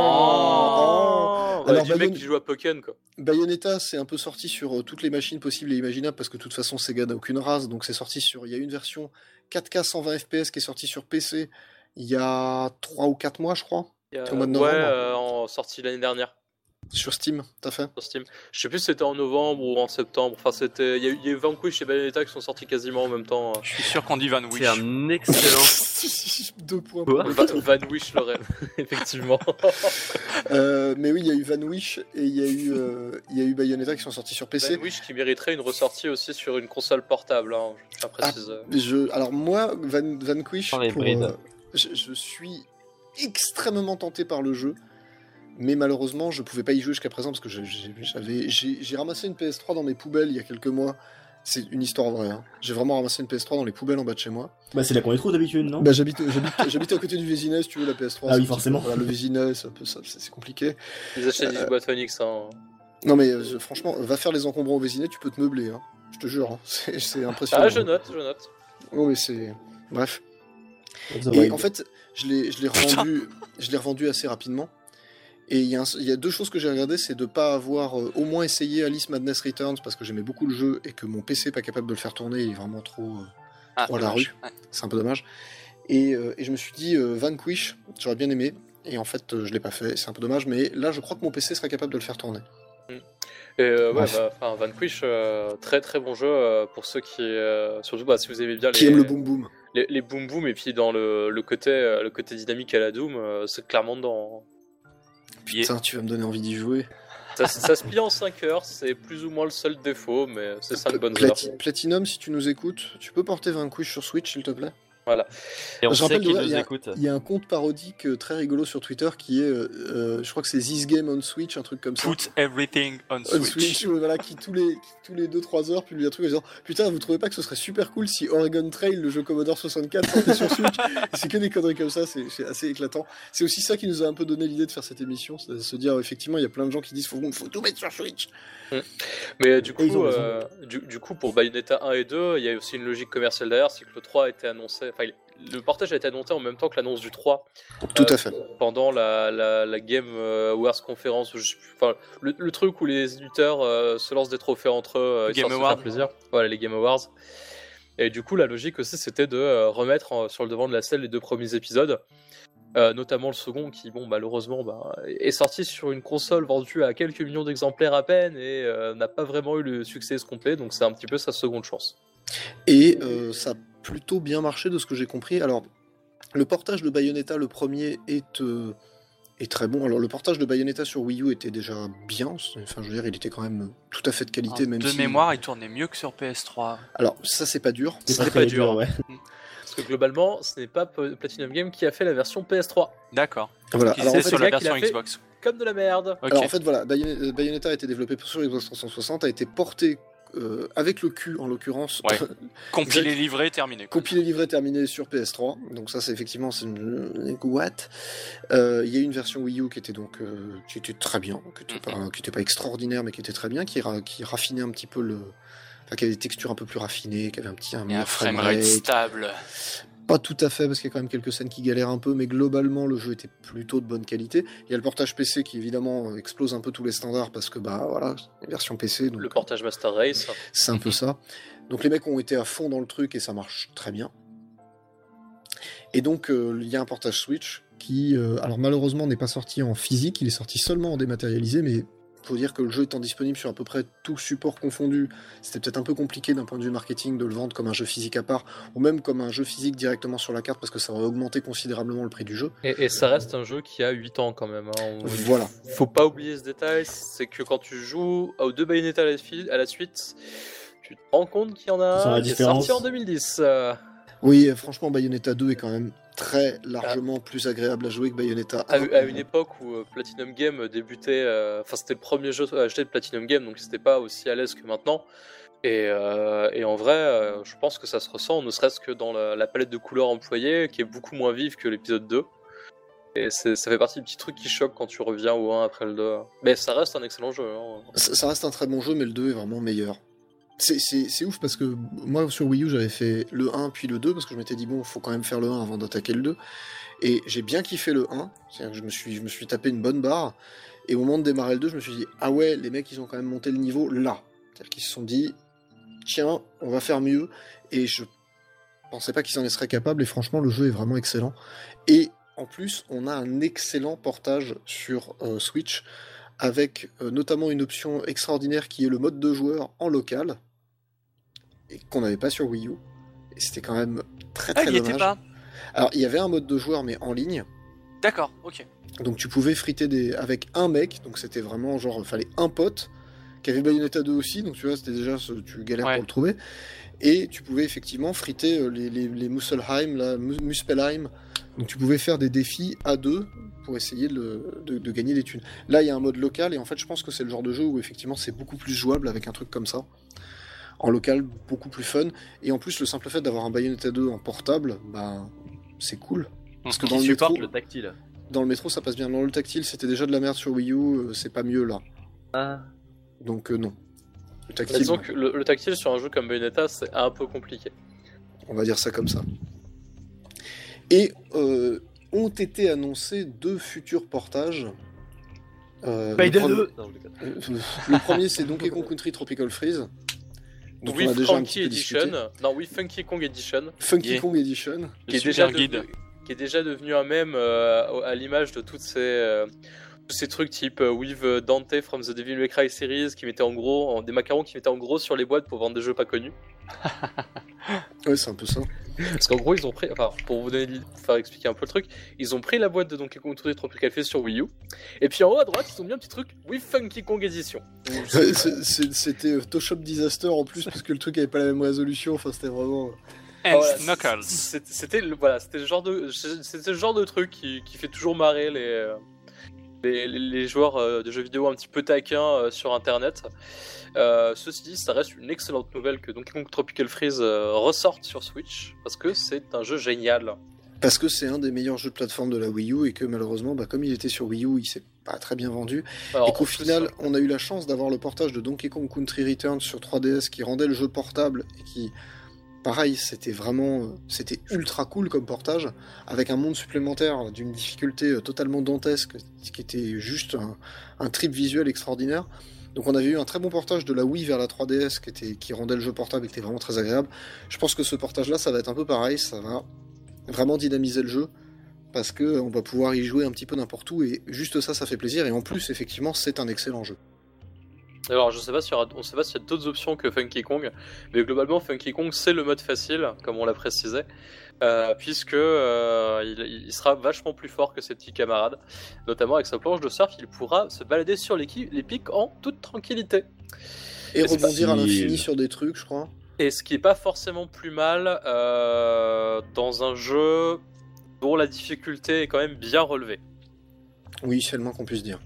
Oh, Alors, du mec Bayon- qui joue à Pokken quoi. Bayonetta, c'est un peu sorti sur euh, toutes les machines possibles et imaginables parce que de toute façon Sega n'a aucune race, donc c'est sorti sur. Il y a une version quatre K cent vingt F P S qui est sortie sur P C il y a trois ou quatre mois, je crois, Il y a- Au mois de ouais, novembre. euh, en sortie l'année dernière sur Steam, t'as fait. sur Steam. Je sais plus si c'était en novembre ou en septembre. Enfin, c'était. Il y a eu, il y a eu Vanquish et Bayonetta qui sont sortis quasiment en même temps. Je suis sûr qu'on dit Van Wish. C'est un excellent. Deux points. Quoi pour- Va- Vanquish Lorraine, effectivement. Euh, mais oui, il y a eu Vanquish et il y a eu, euh, il y a eu Bayonetta qui sont sortis sur P C. Vanquish qui mériterait une ressortie aussi sur une console portable. Hein, je tiens à préciser. Je, alors moi, Van, Vanquish, Par les pour, brides. euh, je, je suis extrêmement tenté par le jeu, mais malheureusement, je pouvais pas y jouer jusqu'à présent parce que j'ai- j'ai j'avais- j'ai j'ai ramassé une P S trois dans mes poubelles il y a quelques mois. C'est une histoire vraie. Hein. J'ai vraiment ramassé une P S trois dans les poubelles en bas de chez moi. Bah, c'est là qu'on les trouve d'habitude, non? Bah, j'habite, j'habite, j'habite à côté du Vésinet, si tu veux, la P S trois. Ah c'est oui, un petit forcément. peu- voilà, le Vésinet, c'est un peu ça, c'est c'est compliqué. Ils achètent des boîtes Phoenix. Hein. Non, mais euh, franchement, va faire les encombrants au Vésinet, tu peux te meubler. Hein. Je te jure, hein. c'est c'est impressionnant. Ah, je note, je note. Oh, mais c'est. Bref. The Et Wild. en fait, je l'ai, je l'ai revendu, je l'ai revendu assez rapidement. Et il y, a un- il y a deux choses que j'ai regardées, c'est de pas avoir euh, au moins essayé Alice Madness Returns parce que j'aimais beaucoup le jeu et que mon P C est pas capable de le faire tourner, il est vraiment trop, euh, Ah, trop à la dommage. rue. Ouais. C'est un peu dommage. Et, euh, et je me suis dit euh, Vanquish, j'aurais bien aimé. Et en fait, euh, je l'ai pas fait, c'est un peu dommage. Mais là, je crois que mon P C serait capable de le faire tourner. Et euh, ouais, Bref. bah, enfin, Vanquish, euh, très très bon jeu euh, pour ceux qui, euh, surtout bah, si vous aimez bien Qui les, aime le boom boom. les, les boom boom et puis dans le, le côté euh, le côté dynamique à la Doom, euh, c'est clairement dedans. Putain, tu vas me donner envie d'y jouer. Ça, ça se plie en cinq heures, c'est plus ou moins le seul défaut, mais c'est cinq bonnes heures. Plati- Platinum, si tu nous écoutes, tu peux porter Vanquish sur Switch, s'il te plaît? Et on Je sait rappelle, qu'il ouais, nous il y a- écoute. Il y a un compte parodique euh, très rigolo sur Twitter qui est, euh, euh, je crois que c'est This Game on Switch, un truc comme ça. Put everything on On Switch. Switch, euh, voilà, qui tous les, qui tous les deux trois heures publie un truc en disant putain, vous trouvez pas que ce serait super cool si Oregon Trail, le jeu Commodore soixante-quatre, sortait sur Switch? Et c'est que des conneries comme ça, c'est c'est assez éclatant. C'est aussi ça qui nous a un peu donné l'idée de faire cette émission, c'est de se dire effectivement, il y a plein de gens qui disent faut, faut tout mettre sur Switch. Mais euh, du Et ils coup, ont raison. euh, du, du coup, pour Bayonetta un et deux, il y a aussi une logique commerciale derrière, c'est que le trois a été annoncé, enfin, il- le portage a été annoncé en même temps que l'annonce du trois. Tout Euh, à fait. Pendant la, la, la Game euh, Awards conférence, ou je sais plus, enfin, le, le truc où les éditeurs euh, se lancent des trophées entre eux, euh, Game histoire de se Awards. faire plaisir. Voilà, les Game Awards. Et du coup, la logique aussi, c'était de euh, remettre en- sur le devant de la scène les deux premiers épisodes. Euh, notamment le second qui, bon, malheureusement, bah, est sorti sur une console vendue à quelques millions d'exemplaires à peine et euh, n'a pas vraiment eu le succès escompté, donc c'est un petit peu sa seconde chance. Et euh, ça a plutôt bien marché de ce que j'ai compris. Alors, le portage de Bayonetta, le premier, est, euh, est très bon. Alors, le portage de Bayonetta sur Wii U était déjà bien. Enfin, je veux dire, il était quand même tout à fait de qualité, Alors, même de si... mémoire, il tournait mieux que sur P S trois. Alors, ça, c'est pas dur. C'est C'était très pas dur, dur, ouais. Parce que globalement, ce n'est pas P- Platinum Game qui a fait la version P S trois. D'accord. Voilà. Qui Alors, en c'est fait, sur le la gars qui version l'a fait- Xbox. Comme de la merde. Ok. alors, en fait, voilà, Bayon- euh, Bayonetta a été développé sur Xbox trois cent soixante, a été porté euh, avec le cul, en l'occurrence, Ouais. Compilé, livré, terminé. quoi. compilé, livré, terminé sur P S trois. Donc ça, c'est effectivement c'est une what. Euh, Il y a eu une version Wii U qui était donc euh, qui était très bien, qui était pas qui était pas extraordinaire, mais qui était très bien, qui ra- qui raffinait un petit peu le, enfin, qui avait des textures un peu plus raffinées, qui avait un petit un Et un meilleur framerate framerate. stable. Pas tout à fait, parce qu'il y a quand même quelques scènes qui galèrent un peu, mais globalement, le jeu était plutôt de bonne qualité. Il y a le portage P C qui, évidemment, euh, explose un peu tous les standards, parce que, bah, voilà, c'est une version P C, donc Le portage Master Race. c'est un peu ça. Donc les mecs ont été à fond dans le truc, et ça marche très bien. Et donc, euh, il y a un portage Switch, qui, euh, alors malheureusement, n'est pas sorti en physique, il est sorti seulement en dématérialisé, mais faut dire que le jeu étant disponible sur à peu près tout support confondu, c'était peut-être un peu compliqué d'un point de vue marketing de le vendre comme un jeu physique à part, ou même comme un jeu physique directement sur la carte, parce que ça aurait augmenté considérablement le prix du jeu. Et, et ça reste un jeu qui a huit ans quand même. Hein. On- Voilà. Faut pas oublier ce détail, c'est que quand tu joues aux deux Bayonetta à la, fi- à la suite, tu te rends compte qu'il y en a Sans la un qui est différence. sorti en deux mille dix. euh. Oui, euh, franchement, Bayonetta deux est quand même très largement plus agréable à jouer que Bayonetta À, un. à une époque où euh, Platinum Game débutait, euh, enfin c'était le premier jeu à acheter de Platinum Game, donc c'était pas aussi à l'aise que maintenant. Et, euh, et en vrai, euh, je pense que ça se ressent, ne serait-ce que dans la, la palette de couleurs employée, qui est beaucoup moins vive que l'épisode deux. Et c'est- ça fait partie des petits trucs qui choquent quand tu reviens au un après le deux. Mais ça reste un excellent jeu. Hein. Ça, ça reste un très bon jeu, mais le deux est vraiment meilleur. C'est- C'est c'est ouf parce que moi sur Wii U j'avais fait le un puis le deux parce que je m'étais dit bon faut quand même faire le un avant d'attaquer le deux et j'ai bien kiffé le un, c'est-à-dire que je me suis, je me suis tapé une bonne barre et au moment de démarrer le deux je me suis dit ah ouais les mecs ils ont quand même monté le niveau là, c'est-à-dire qu'ils se sont dit tiens on va faire mieux et je pensais pas qu'ils en seraient capables et franchement le jeu est vraiment excellent et en plus on a un excellent portage sur euh, Switch avec euh, notamment une option extraordinaire qui est le mode de joueur en local et qu'on n'avait pas sur Wii U. Et c'était quand même très Ah, très il y dommage. était pas. Alors il y avait un mode de joueur mais en ligne, D'accord, ok. donc tu pouvais friter des avec un mec, donc c'était vraiment genre il fallait un pote qui avait Bayonetta deux aussi, donc tu vois c'était déjà ce- tu galères Ouais. pour le trouver. Et tu pouvais effectivement friter euh, les, les, les Musselheim, là, Mus- Muspelheim. Donc tu pouvais faire des défis à deux pour essayer de, le- de, de gagner des thunes. Là, il y a un mode local, et en fait, je pense que c'est le genre de jeu où effectivement c'est beaucoup plus jouable avec un truc comme ça. En local, beaucoup plus fun. Et en plus, le simple fait d'avoir un Bayonetta deux en portable, bah, c'est cool. Parce que dans Qui le, supporte métro, le tactile. dans le métro, ça passe bien. Dans le tactile, c'était déjà de la merde sur Wii U, euh, c'est pas mieux là. Ah. Donc euh, non. Le Mais tactile, disons que le, le tactile sur un jeu comme Bayonetta, c'est un peu compliqué. on va dire ça comme ça. Et euh, ont été annoncés deux futurs portages. Euh, le, Payday premier- deux. Non, je déconne. euh, le premier, c'est Donkey Kong Country Tropical Freeze. dont Oui, on a déjà un petit Funky peu Edition. discuté. Non, oui, Funky Kong Edition. Funky Yeah. Kong Edition. Qui est, super déjà guide. devenu, qui est déjà devenu un mème euh, à l'image de toutes ces, euh, ces trucs type euh, With Dante from the Devil May Cry series qui mettaient en gros en- des macarons qui mettaient en gros sur les boîtes pour vendre des jeux pas connus. Ouais, c'est un peu ça. Parce qu'en gros, ils ont pris, enfin, pour vous donner, pour faire expliquer un peu le truc, ils ont pris la boîte de Donkey Kong Country Tropical Freeze sur Wii U, et puis en haut à droite, ils ont mis un petit truc With Funky Kong Edition. Ouais, c'est- c'est- C'était euh, Toshop Disaster en plus, parce que le truc avait pas la même résolution, enfin c'était vraiment... And Ah, voilà, Knuckles. c'est- C'était le, voilà, c'était le genre de, c'était le genre de truc qui, qui fait toujours marrer les, euh, les, les- les joueurs euh, de jeux vidéo un petit peu taquins euh, sur Internet. Euh, ceci dit, ça reste une excellente nouvelle que Donkey Kong Tropical Freeze euh, ressorte sur Switch parce que c'est un jeu génial. Parce que c'est un des meilleurs jeux de plateforme de la Wii U, et que malheureusement, bah, comme il était sur Wii U, il s'est pas très bien vendu. Alors, Et qu'au en plus, final, on a eu la chance d'avoir le portage de Donkey Kong Country Returns sur trois D S qui rendait le jeu portable et qui, pareil, c'était vraiment, euh, c'était ultra cool comme portage, avec un monde supplémentaire d'une difficulté euh, totalement dantesque, qui était juste un, un trip visuel extraordinaire. Donc on avait eu un très bon portage de la Wii vers la trois D S qui, était, qui rendait le jeu portable et qui était vraiment très agréable. Je pense que ce portage-là, ça va être un peu pareil, ça va vraiment dynamiser le jeu, parce que on va pouvoir y jouer un petit peu n'importe où, et juste ça, ça fait plaisir, et en plus, effectivement, c'est un excellent jeu. Alors, je sais pas s'il y aura, on sait pas s'il y a d'autres options que Funky Kong, mais globalement, Funky Kong c'est le mode facile, comme on l'a précisé, euh, puisque euh, il, il sera vachement plus fort que ses petits camarades, notamment avec sa planche de surf, il pourra se balader sur les, qui- les pics en toute tranquillité. Et Mais c'est rebondir à facile. l'infini sur des trucs, je crois. Et ce qui est pas forcément plus mal euh, dans un jeu dont la difficulté est quand même bien relevée. Oui, c'est le moins qu'on puisse dire.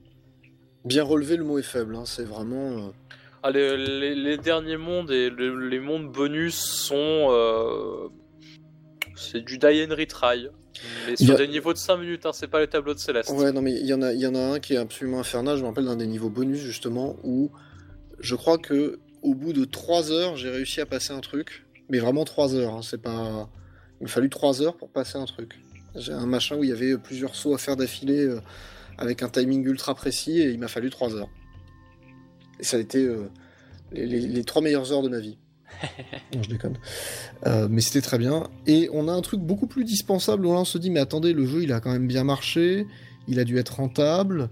Bien relevé, le mot est faible, hein, c'est vraiment... euh, Ah, les, les- les derniers mondes et le- les mondes bonus sont... euh, c'est du die and retry. Mais Il sur y a- des niveaux de cinq minutes, hein, c'est pas les tableaux de Céleste. Ouais, non, mais il y, en a- il y en a un qui est absolument infernal, je me rappelle d'un des niveaux bonus, justement, où je crois que au bout de trois heures, j'ai réussi à passer un truc, mais vraiment trois heures, hein, c'est pas... Il m'a fallu trois heures pour passer un truc. J'ai un machin où il y avait plusieurs sauts à faire d'affilée, euh, avec un timing ultra précis, et il m'a fallu trois heures. Et ça a été euh, les, les- les trois meilleures heures de ma vie. Non, je déconne. Euh, mais c'était très bien. Et on a un truc beaucoup plus dispensable où là on se dit, mais attendez, le jeu il a quand même bien marché, il a dû être rentable.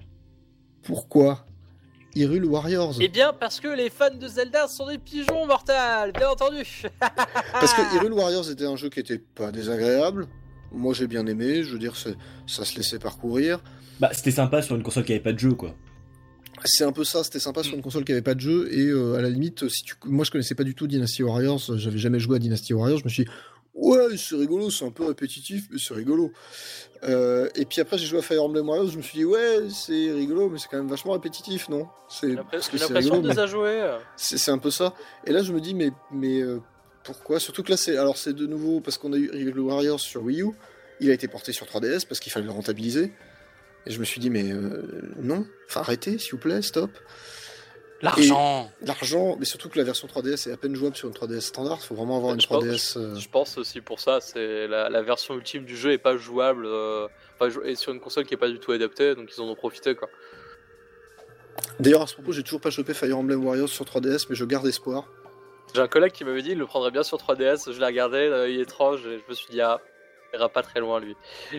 Pourquoi Hyrule Warriors. Eh bien, parce que les fans de Zelda sont des pigeons mortels, bien entendu. Parce que Hyrule Warriors était un jeu qui était pas désagréable. Moi j'ai bien aimé, je veux dire, c'est- ça se laissait parcourir. Bah, c'était sympa sur une console qui avait pas de jeu, quoi. C'est un peu ça, c'était sympa sur une console qui avait pas de jeu, et euh, à la limite, si tu... moi je connaissais pas du tout Dynasty Warriors, j'avais jamais joué à Dynasty Warriors, je me suis dit, ouais, c'est rigolo, c'est un peu répétitif, mais c'est rigolo. Euh, et puis après j'ai joué à Fire Emblem Warriors, je me suis dit, ouais, c'est rigolo, mais c'est quand même vachement répétitif, non? C'est J'ai parce que l'impression c'est l'impression rigolo, de mais les a joués. c'est c'est un peu ça. Et là je me dis, mais, mais euh, pourquoi? Surtout que là, c'est alors c'est de nouveau, parce qu'on a eu Hyrule Warriors sur Wii U, il a été porté sur trois D S parce qu'il fallait le rentabiliser. Et je me suis dit, mais euh, non, enfin arrêtez, s'il vous plaît, stop. L'argent. L'argent, mais surtout que la version trois D S est à peine jouable sur une trois D S standard, il faut vraiment avoir une Je trois pense- D S. euh, Je pense aussi pour ça, c'est la, la version ultime du jeu est pas jouable, euh, enfin, jou- et sur une console qui est pas du tout adaptée, donc ils en ont profité quoi. D'ailleurs, à ce propos, j'ai toujours pas chopé Fire Emblem Warriors sur trois D S, mais je garde espoir. J'ai un collègue qui m'avait dit il le prendrait bien sur trois D S, je l'ai regardé, euh, il est étrange, et je me suis dit ah, il ira pas très loin lui.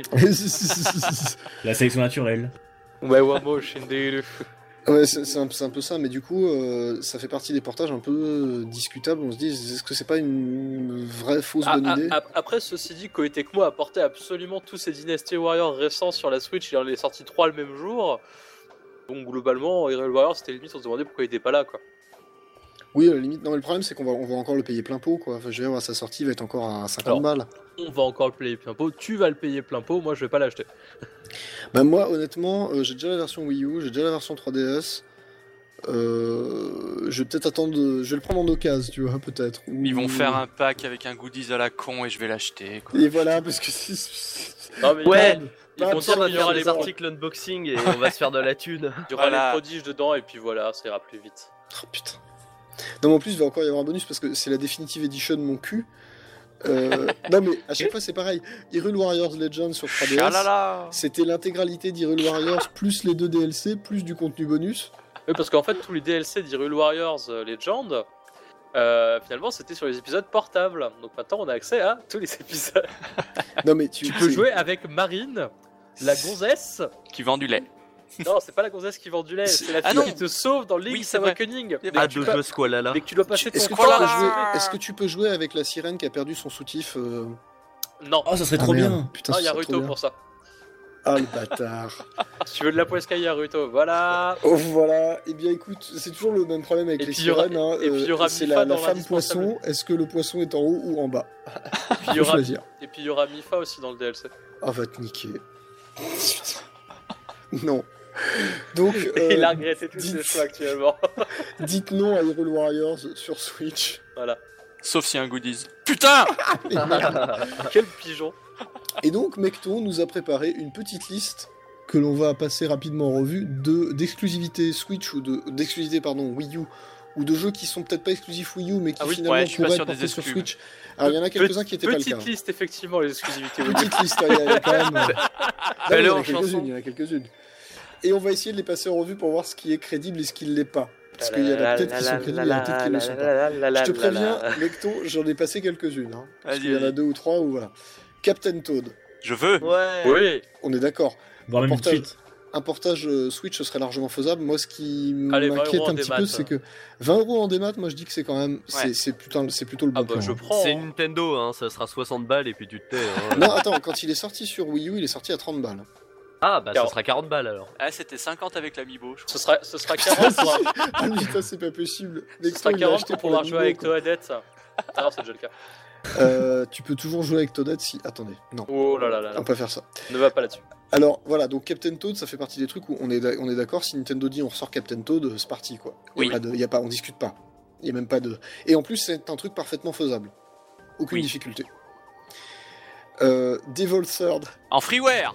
La sélection naturelle. Ouais, Wamo, Shinderu. Ouais, c'est c'est un, c'est un peu ça, mais du coup, euh, ça fait partie des portages un peu euh, discutables. On se dit, est-ce que c'est pas une vraie fausse Ah, bonne ah, idée? ah, Après, ceci dit, Koei Tecmo a porté absolument tous ces Dynasty Warriors récents sur la Switch, il en est sorti trois le même jour. Donc globalement, Hyrule Warriors, c'était limite, on se demandait pourquoi il était pas là quoi. Oui, à la limite. Non, mais le problème, c'est qu'on va, on va encore le payer plein pot, quoi. Enfin, je veux dire, à sa sortie, il va être encore à cinquante Alors. balles. On va encore le payer plein pot, tu vas le payer plein pot, moi je vais pas l'acheter. Bah, moi, honnêtement, euh, j'ai déjà la version Wii U, j'ai déjà la version trois D S. Euh, je vais peut-être attendre, de- je vais le prendre en occasion, tu vois, peut-être. Ou- Ils vont faire un pack avec un goodies à la con et je vais l'acheter. quoi. Et voilà, parce que c'est. Non, mais Ouais. ils Bah, vont ça, dire On va qu'il y faire aura des les articles unboxing et on va se faire de la thune. Il y aura Voilà. les prodiges dedans et puis voilà, ça ira plus vite. Oh putain. Non, mais en plus, il va encore y avoir un bonus parce que c'est la Definitive Edition de mon cul. Euh, non, mais à chaque fois, c'est pareil. Hyrule Warriors Legends sur trois D S, Chalala. c'était l'intégralité d'Hyrule Warriors plus les deux D L C plus du contenu bonus. Oui, parce qu'en fait, tous les D L C d'Hyrule Warriors euh, Legend, euh, finalement, c'était sur les épisodes portables. Donc maintenant, on a accès à tous les épisodes. Non, mais tu, Tu peux c'est- jouer avec Marine, la gonzesse, Qui vend du lait. Non, c'est pas la gonzesse qui vend du lait, c'est la Ah fille non. qui te sauve dans Link's Oui, c'est vrai. Awakening. C'est Dès Ah, que tu de pas- jouer Squalala. dès que tu dois passer ton Est-ce que, tu temps peux à jouer... jouer- Est-ce que tu peux jouer avec la sirène qui a perdu son soutif euh... Non. Oh, ça serait Ah, trop merde. bien. Putain, Ah, ça il y a serait trop Ruto bien. pour ça. Ah, le bâtard. Si tu veux de la poescaille, il y a Ruto. Voilà. Oh, voilà. Eh bien, écoute, c'est toujours le même problème avec Et les puis, il y aura- sirènes. hein. et puis, il y Euh, aura c'est Mifa la, la dans femme l'indispensable. poisson. Est-ce que le poisson est en haut ou en bas? Puis il y Faut aura, choisir. et puis il y aura Mifa aussi dans le D L C. Ah, va te niquer. Non. Donc, euh, Il a regretté tous dites- ses choix actuellement. dites non à Hyrule Warriors sur Switch. Voilà. Sauf s'il y a un goodies. Putain Et, merde. Quel pigeon. Et donc, Mecton nous a préparé une petite liste que l'on va passer rapidement en revue de d'exclusivité Switch ou de d'exclusivité pardon Wii U ou de jeux qui sont peut-être pas exclusifs Wii U mais qui Ah oui, finalement ouais, je suis pas pourraient sûr être des portés sur exclus. Switch. Alors il y en a quelques-uns qui étaient pas le Petite cas. liste, effectivement, les exclusivités. oui. Petite liste, hein, il y en a quand même. euh, non, mais il y en en a quelques-unes, il y en a quelques-unes. Et on va essayer de les passer en revue pour voir ce qui est crédible et ce qui ne l'est pas. Parce qu'il y en a peut-être qui sont crédibles, il y en a peut-être qui ne le sont pas. Je te préviens, Mecton, j'en ai passé quelques-unes. Hein, parce Vas-y, qu'il y en a vas-y. deux ou trois où voilà. Captain Toad, Je veux. Ouais. Oui. on est d'accord. Voire même une Portage. suite. Un portage euh, Switch ce serait largement faisable. Moi, ce qui Allez, vingt m'inquiète euros en un petit démat. peu, c'est que vingt euros en démat, moi je dis que c'est quand même, c'est Ouais. c'est putain, c'est plutôt le bon Ah bah plan. je hein. prends. C'est hein. Nintendo, hein, ça sera soixante balles et puis tu te tais. hein. Non, attends, quand il est sorti sur Wii U, il est sorti à trente balles. Ah, bah ça quarante. sera quarante balles alors. Ah, c'était cinquante avec l'amiibo, je crois. Ce sera, ce sera quarante pour, Ah putain, c'est pas possible. ce Mecton, sera il l'a quarante acheté pour pouvoir l'amiibo, jouer avec quoi. Toadette, ça. Ah non, c'est déjà le cas. Euh, tu peux toujours jouer avec Toadette si. Attendez, non, Oh là là là on là. peut pas faire ça. Ne va pas là-dessus. Alors voilà, donc Captain Toad, ça fait partie des trucs où on est, d'a- on est d'accord. Si Nintendo dit on ressort Captain Toad, euh, c'est parti quoi. Y a Oui. pas de, y a pas, on discute pas. Il y a même pas de. Et en plus, c'est un truc parfaitement faisable. Aucune Oui. difficulté. Euh, Devil Third. En freeware.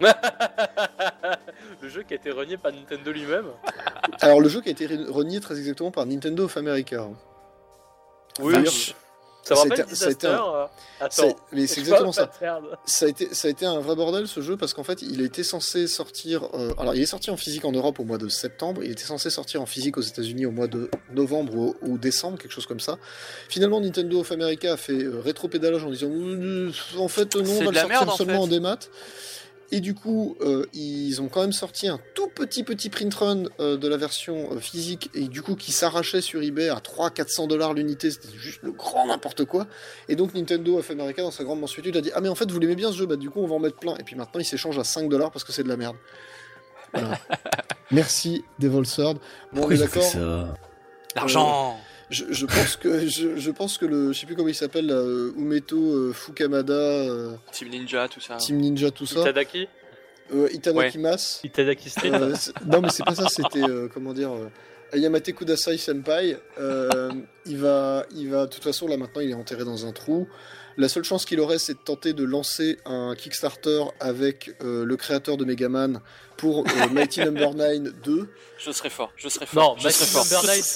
Le jeu qui a été renié par Nintendo lui-même. Alors le jeu qui a été re- renié très exactement par Nintendo of America. Oui. D'ailleurs, Ça me ça a rappelle été- ça a été Disaster. un- euh, C'est- Attends. mais c'est je exactement vois ça. Pattern. Ça a, été, ça a été un vrai bordel ce jeu parce qu'en fait il a été censé sortir. euh, alors il est sorti en physique en Europe au mois de septembre, il était censé sortir en physique aux États-Unis au mois de novembre ou, ou décembre, quelque chose comme ça. Finalement Nintendo of America a fait euh, rétropédalage en disant euh, en fait non, C'est on de va le la sortir merde, en seulement fait. en démat. Et du coup, euh, ils ont quand même sorti un tout petit petit print run euh, de la version euh, physique et du coup qui s'arrachait sur eBay à trois à quatre cents dollars l'unité, c'était juste le grand n'importe quoi. Et donc Nintendo of America dans sa grande mensuétude a dit ah mais en fait vous l'aimez bien ce jeu, bah du coup on va en mettre plein. Et puis maintenant il s'échange à cinq dollars parce que c'est de la merde. Voilà. Merci Devil Third. Bon on Pourquoi est ils ont fait d'accord. ça? L'argent. Je, je pense que je, je pense que le je sais plus comment il s'appelle là, euh, Umeto euh, Fukamada, euh, Team Ninja, tout ça. Team Ninja tout ça, Itadaki. euh, Itadakimasu. Itadaki Street. Euh, c'est- non mais c'est pas ça, c'était euh, comment dire euh, Yamate Kudasai Senpai. Euh, il va, il va de toute façon là maintenant il est enterré dans un trou. La seule chance qu'il aurait c'est de tenter de lancer un Kickstarter avec euh, le créateur de Megaman pour euh, Mighty Number nine deux. Je serais fort, je serais fort. Non, je serais Maximum fort. Bernard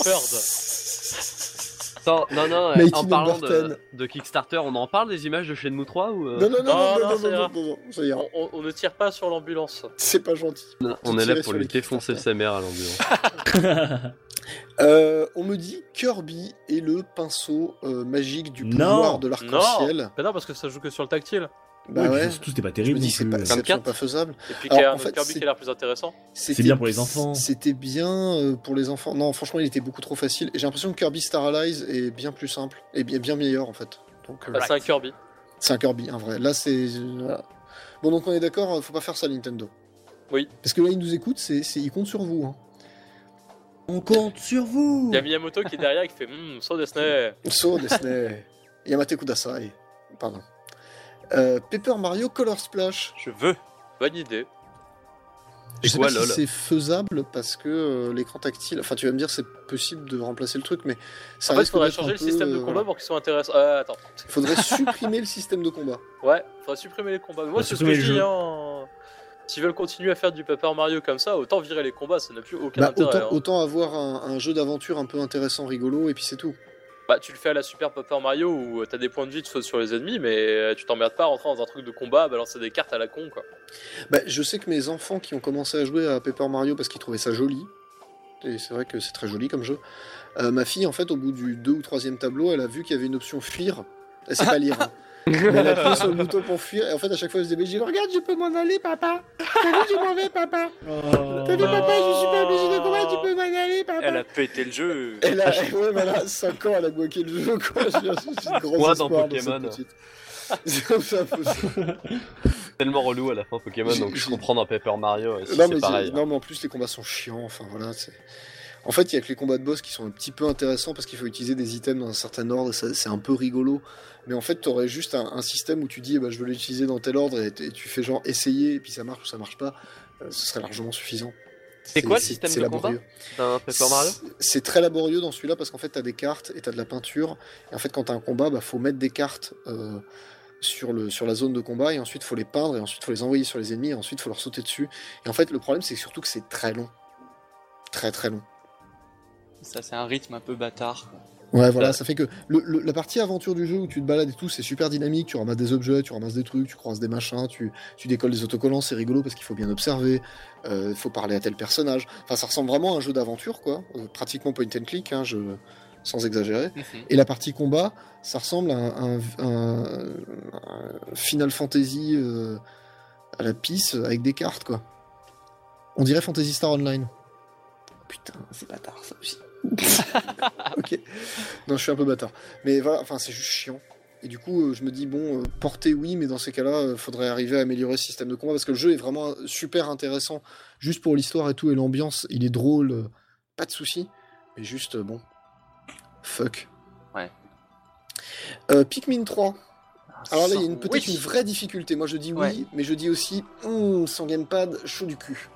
Third. Attends, non, non, euh, Mighty en parlant Number de, de Kickstarter, on en parle des images de Shenmue trois ou euh, Non non non non Non, non non, non ça non ira. non, non, non, ça ira. On, on- on ne tire pas sur l'ambulance. C'est pas gentil. Non, on Tirer est là sur pour lui les défoncer Kickstarter. sa mère à l'ambiance. Euh, on me dit Kirby est le pinceau euh, magique du Non. pouvoir de l'arc-en-ciel. Mais non, parce que ça joue que sur le tactile. Bah Ouais, ouais. puis Surtout, c'était pas Je me terrible dis non c'est plus. pas, c'est absolument vingt-quatre. pas faisable. Et puis Alors, qu'il y a en un autre fait, Kirby c'est- qui a l'air plus intéressant. C'était- bien pour les enfants. C'était bien euh, pour les enfants. Non, franchement, il était beaucoup trop facile. Et j'ai l'impression que Kirby Star Allies est bien plus simple et bien, bien meilleur en fait. Donc, euh, Bah, c'est un Kirby. c'est un Kirby, un vrai. Là, c'est. euh, voilà. Bon, donc on est d'accord, faut pas faire ça, Nintendo. Oui. Parce que là, ils nous écoutent, c'est, c'est... ils comptent sur vous. Hein. On compte sur vous. Il y a Miyamoto qui est derrière et qui fait Hum, so Disney. So, Disney. Yamate Kudasai. Pardon. Euh, Paper Mario Color Splash. Je veux. Bonne idée. Je C'est sais quoi, pas lol si c'est faisable parce que euh, l'écran tactile. Enfin, tu vas me dire, c'est possible de remplacer le truc, mais ça En fait, il risque faudrait d'être changer un le peu, système de euh, combat voilà. pour qu'il soit intéressant. Euh, attends. Il faudrait supprimer le système de combat. Ouais, faudrait supprimer les combats. Mais moi, Faut c'est ce que supprimer je le dis. jeu. Hein. S'ils veulent continuer à faire du Paper Mario comme ça, autant virer les combats, ça n'a plus aucun Bah, intérêt. autant, hein. autant avoir un, un jeu d'aventure un peu intéressant, rigolo, et puis c'est tout. Bah, tu le fais à la Super Paper Mario où t'as des points de vie, tu sautes sur les ennemis, mais euh, tu t'emmerdes pas à rentrer dans un truc de combat, à balancer des cartes à la con, quoi. Bah, je sais que mes enfants qui ont commencé à jouer à Paper Mario parce qu'ils trouvaient ça joli, et c'est vrai que c'est très joli comme jeu, euh, ma fille, en fait, au bout du deux ou troisième tableau, elle a vu qu'il y avait une option fuir. Elle sait pas lire. Hein. Mais elle appuie sur le bouton pour fuir, et en fait, à chaque fois, elle se dit, mais je regarde, je peux m'en aller, papa. T'as vu, je m'en vais, papa. T'as vu, papa, je suis pas obligé de combattre, tu peux m'en aller, papa. Elle a pété le jeu. Elle a, ouais, mais elle a cinq ans, elle a bloqué le jeu, quoi. Je veux dire, c'est une grosse Moi, dans espoir Pokémon. cette petite. C'est comme ça, possible. Tellement relou à la fin Pokémon, J'ai- donc je j'ai- comprends dans Paper Mario, et si Non, c'est mais pareil. c'est- non, mais en plus, les combats sont chiants, enfin, voilà, c'est... En fait, il y a que les combats de boss qui sont un petit peu intéressants parce qu'il faut utiliser des items dans un certain ordre et ça, c'est un peu rigolo. Mais en fait, tu aurais juste un, un système où tu dis, eh ben, je veux l'utiliser dans tel ordre et, t- et tu fais genre essayer et puis ça marche ou ça marche pas. Euh, ce serait largement suffisant. C'est quoi le système de combat laborieux. D'un Paper Mario C'est- C'est très laborieux dans celui-là parce qu'en fait, tu as des cartes et tu as de la peinture. Et en fait, quand tu as un combat, bah, faut mettre des cartes euh, sur, le, sur la zone de combat et ensuite, faut les peindre et ensuite, faut les envoyer sur les ennemis et ensuite, faut leur sauter dessus. Et en fait, le problème, c'est surtout que c'est très long. Très très long. Ça, c'est un rythme un peu bâtard. quoi. Ouais, voilà, Bah. ça fait que le, le- la partie aventure du jeu où tu te balades et tout, c'est super dynamique. Tu ramasses des objets, tu ramasses des trucs, tu croises des machins, tu, tu décolles des autocollants, c'est rigolo parce qu'il faut bien observer, il faut parler à tel personnage. Enfin, ça ressemble vraiment à un jeu d'aventure, quoi. Euh, pratiquement point and click, hein, je... sans exagérer. Mhm. Et la partie combat, ça ressemble à un, un- un- un Final Fantasy euh, à la pisse avec des cartes, quoi. On dirait Fantasy Star Online. Putain, c'est bâtard ça aussi. Ok. Non, je suis un peu bâtard. Mais voilà, enfin, c'est juste chiant. Et du coup, euh, je me dis, bon, euh, porter oui, mais dans ces cas-là, il faudrait arriver à améliorer ce système de combat parce que le jeu est vraiment super intéressant. Juste pour l'histoire et tout, et l'ambiance, il est drôle, euh, pas de soucis. Mais juste, euh, bon. Fuck. Ouais. Euh, Pikmin trois. Alors là, il y a une- peut-être Oui. une vraie difficulté. Moi, je dis oui, Ouais. mais je dis aussi, hum, sans gamepad, chaud du cul.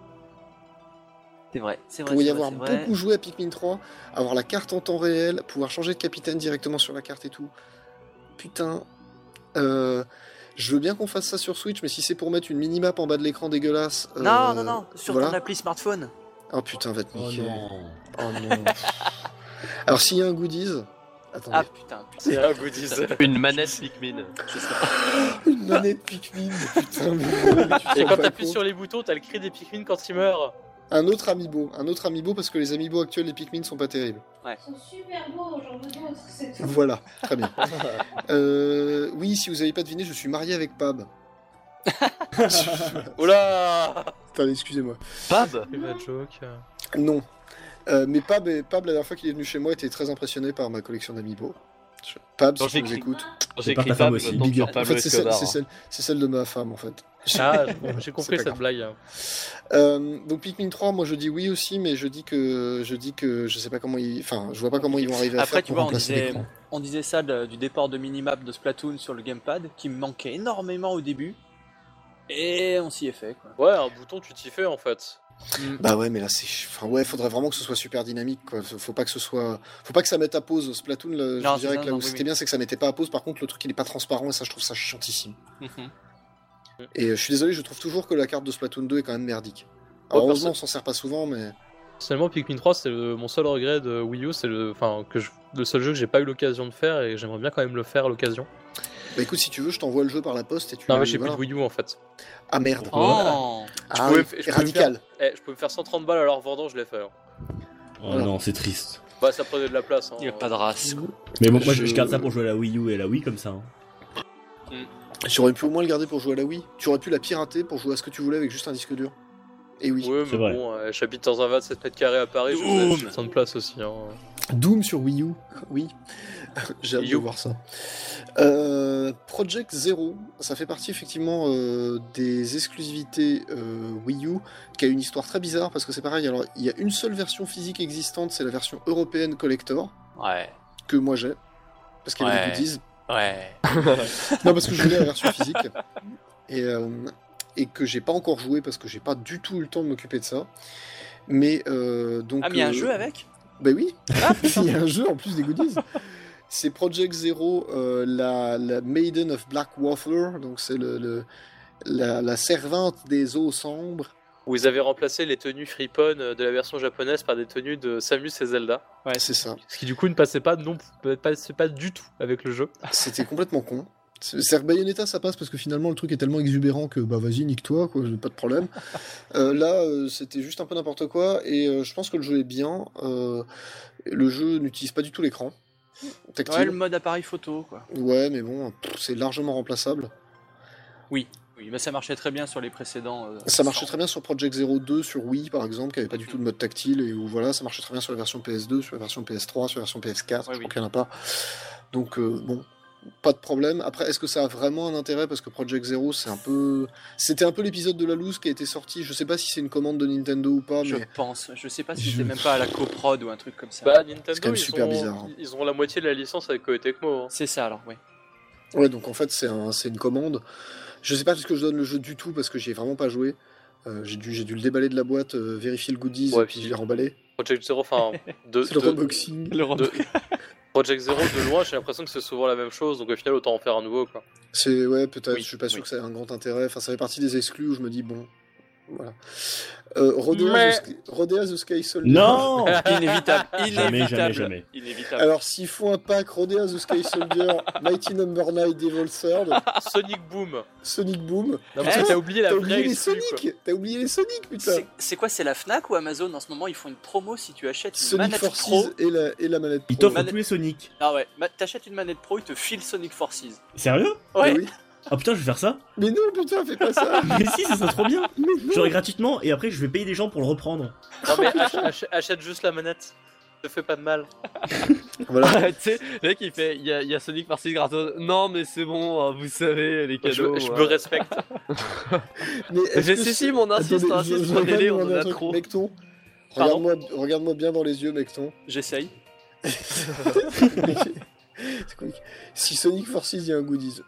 C'est vrai, c'est vrai. Pour y c'est avoir vrai, c'est vrai. beaucoup joué à Pikmin trois, avoir la carte en temps réel, pouvoir changer de capitaine directement sur la carte et tout. Putain. Euh, je veux bien qu'on fasse ça sur Switch, mais si c'est pour mettre une minimap en bas de l'écran dégueulasse. euh, Non, non, non, sur voilà. ton appli smartphone. Oh putain, va te Oh niquer. non. Oh non. Alors s'il y a un goodies. Attendez. Ah putain, C'est un goodies. Une manette Pikmin. Une manette Pikmin. Putain, mais, mais tu te Et rends quand pas t'appuies compte. sur les boutons, t'as le cri des Pikmin quand ils meurent. Un autre amiibo. Un autre amiibo parce que les amiibo actuels des Pikmin sont pas terribles. Ils sont super beaux, j'en veux d'autres, c'est tout. Voilà, très bien. Euh, oui, si vous n'avez pas deviné, je suis marié avec Pab. Oula. Attendez, excusez-moi. Pab Private joke. Non. Euh, mais Pab, est- Pab, la dernière fois qu'il est venu chez moi, était très impressionné par ma collection d'amiibo. Je- Pab, Quand si tu nous j'écris- écoutes. J'ai pas écrit ta femme Pab, aussi. maintenant Big tu up. sors En Pablo fait, c'est celle, Escobar. c'est celle- c'est celle de ma femme, en fait. Ah, j'ai- j'ai compris C'est pas cette blague. Euh, donc Pikmin trois, moi je dis oui aussi, mais je dis que je dis que je sais pas comment ils, enfin, je vois pas comment ils vont arriver à Après, faire tu pour vois, on remplacer disait, l'écran. on disait ça de- du déport de minimap de Splatoon sur le gamepad, qui me manquait énormément au début. Et on s'y est fait, quoi. Ouais, un bouton, tu t'y fais en fait. Bah ouais, mais là c'est, enfin ouais, faudrait vraiment que ce soit super dynamique, quoi. Faut pas que ce soit, faut pas que ça mette à pause. Splatoon, là, je Non, dirais c'est que ça, là non, où oui, c'était oui. bien, c'est que ça mettait pas à pause. Par contre, le truc il est pas transparent et ça, je trouve ça chiantissime. Mhm. Et euh, je suis désolé, je trouve toujours que la carte de Splatoon deux est quand même merdique. Alors, Ouais, heureusement, on perso- s'en sert pas souvent, mais Personnellement, Pikmin trois, c'est le- mon seul regret de Wii U, c'est le, enfin, que je- le seul jeu que j'ai pas eu l'occasion de faire et j'aimerais bien quand même le faire à l'occasion. bah écoute, si tu veux, je t'envoie le jeu par la poste et tu. Non, mais j'ai voilà. plus de Wii U en fait. Ah merde. Oh Ah, pouvais oui, f- je pouvais radical. Eh, je peux me faire cent trente balles à leur vendant, je l'ai fait. hein. Oh Voilà. non, c'est triste. Bah, ça prenait de la place. Hein. Il n'y a pas de race. quoi. Mais bon, moi je... Je- je garde ça pour jouer à la Wii U et à la Wii comme ça. hein. J'aurais pu au moins le garder pour jouer à la Wii. Tu aurais pu la pirater pour jouer à ce que tu voulais avec juste un disque dur. Et oui. Ouais, C'est mais vrai. bon, euh, j'habite dans un vingt-sept mètres carrés à Paris, je Boum. j'ai besoin de place aussi. Hein. Doom sur Wii U. Oui. J'ai hâte Wii de U. voir ça. Euh, Project Zero, ça fait partie effectivement euh, des exclusivités euh, Wii U, qui a une histoire très bizarre parce que c'est pareil. Alors, il y a une seule version physique existante, c'est la version européenne collector Ouais, que moi j'ai parce qu'elle a Ouais. des goodies. ouais. Non, parce que je voulais la version physique et, euh, et que j'ai pas encore joué parce que j'ai pas du tout eu le temps de m'occuper de ça. Mais euh, donc. Ah, mais il y a un euh, jeu avec Ben oui, il y a un jeu en plus des goodies. C'est Project Zero, euh, la, la Maiden of Black Water, donc c'est le, le- la, la servante des eaux sombres. Où ils avaient remplacé les tenues Freepon de la version japonaise par des tenues de Samus et Zelda. Ouais, C'est ça. Ce qui du coup ne passait pas, non, ne passait pas du tout avec le jeu. C'était complètement con. C'est c'est- Bayonetta, ça passe parce que finalement le truc est tellement exubérant que bah vas-y, nique-toi, quoi, j'ai pas de problème. Euh, là, euh, c'était juste un peu n'importe quoi et euh, je pense que le jeu est bien. Euh, le jeu n'utilise pas du tout l'écran. tactile. Ouais, le mode appareil photo, quoi. Ouais, mais bon, pff, c'est largement remplaçable. Oui, oui, mais ça marchait très bien sur les précédents. euh, Ça marchait très bien sur Project Zero deux sur Wii par exemple, qui avait pas du tout de mode tactile, et où voilà, ça marchait très bien sur la version P S deux, sur la version P S trois, sur la version P S quatre, Ouais, je oui. crois qu'il n'y en a pas. Donc euh, bon, pas de problème. Après, est-ce que ça a vraiment un intérêt? Parce que Project Zero, c'est un peu... C'était un peu l'épisode de la loose qui a été sorti, je sais pas si c'est une commande de Nintendo ou pas, Je mais... pense. Je sais pas si Je- c'était même pas à la coprod ou un truc comme ça. Bah, Nintendo, C'est quand même ils, super ont, bizarre, hein. ils ont la moitié de la licence avec Koei Tecmo. hein. C'est ça alors, oui. Ouais, donc en fait, c'est un, c'est une commande. Je sais pas ce que je donne le jeu du tout, parce que j'y ai vraiment pas joué. Euh, j'ai dû, j'ai dû le déballer de la boîte, euh, vérifier le goodies, Ouais, et puis puis- je l'ai remballé. Project Zero, enfin, de, C'est le de- unboxing. de- Project Zero de loin, j'ai l'impression que c'est souvent la même chose, donc au final, autant en faire un nouveau, quoi. C'est, ouais, peut-être, Oui, je suis pas sûr oui. que ça ait un grand intérêt. Enfin, ça fait partie des exclus où je me dis, bon, voilà. Euh, Rodea, Mais- the, Sky- Rodea the Sky Soldier. Non Inévitable, Jamais, inévitable. jamais, jamais. Inévitable. Alors, s'ils font un pack Rodea the Sky Soldier, Mighty Number nine, Devil Third, Sonic Boom. Sonic Boom. Non, Eh, parce que t'as oublié la T'as vraie oublié les exclu, quoi. Sonic. T'as oublié les Sonic, putain. C'est- C'est quoi, c'est la Fnac ou Amazon en ce moment ils font une promo si tu achètes une Sonic manette Forces pro. et la, et la manette Il pro. t'offre Manette- tous les Sonic. Ah ouais, ma- t'achètes une manette pro, ils te filent Sonic Forces. Sérieux? Ouais. Mais oui. Ah putain, je vais faire ça. Mais non, putain, fais pas ça. Mais si, ça serait trop bien. Mais non. J'aurai gratuitement et après je vais payer des gens pour le reprendre. Non, mais ach- ach- achète juste la manette. Ça te fait pas de mal. Voilà. tu sais, le mec il fait, il y a, il y a Sonic Forces gratos. Non, mais c'est bon, hein, vous savez, les Je, cadeaux. je ouais. me respecte. Mais est-ce Mais que si, c'est- si, mon insiste, Attendez, insiste, je- je prenez-les, regarde on en un a truc. trop. Mecton, Pardon regarde-moi, regarde-moi bien dans les yeux, Mecton. J'essaye. C'est quoi Si Sonic Forces, il y a un goodies.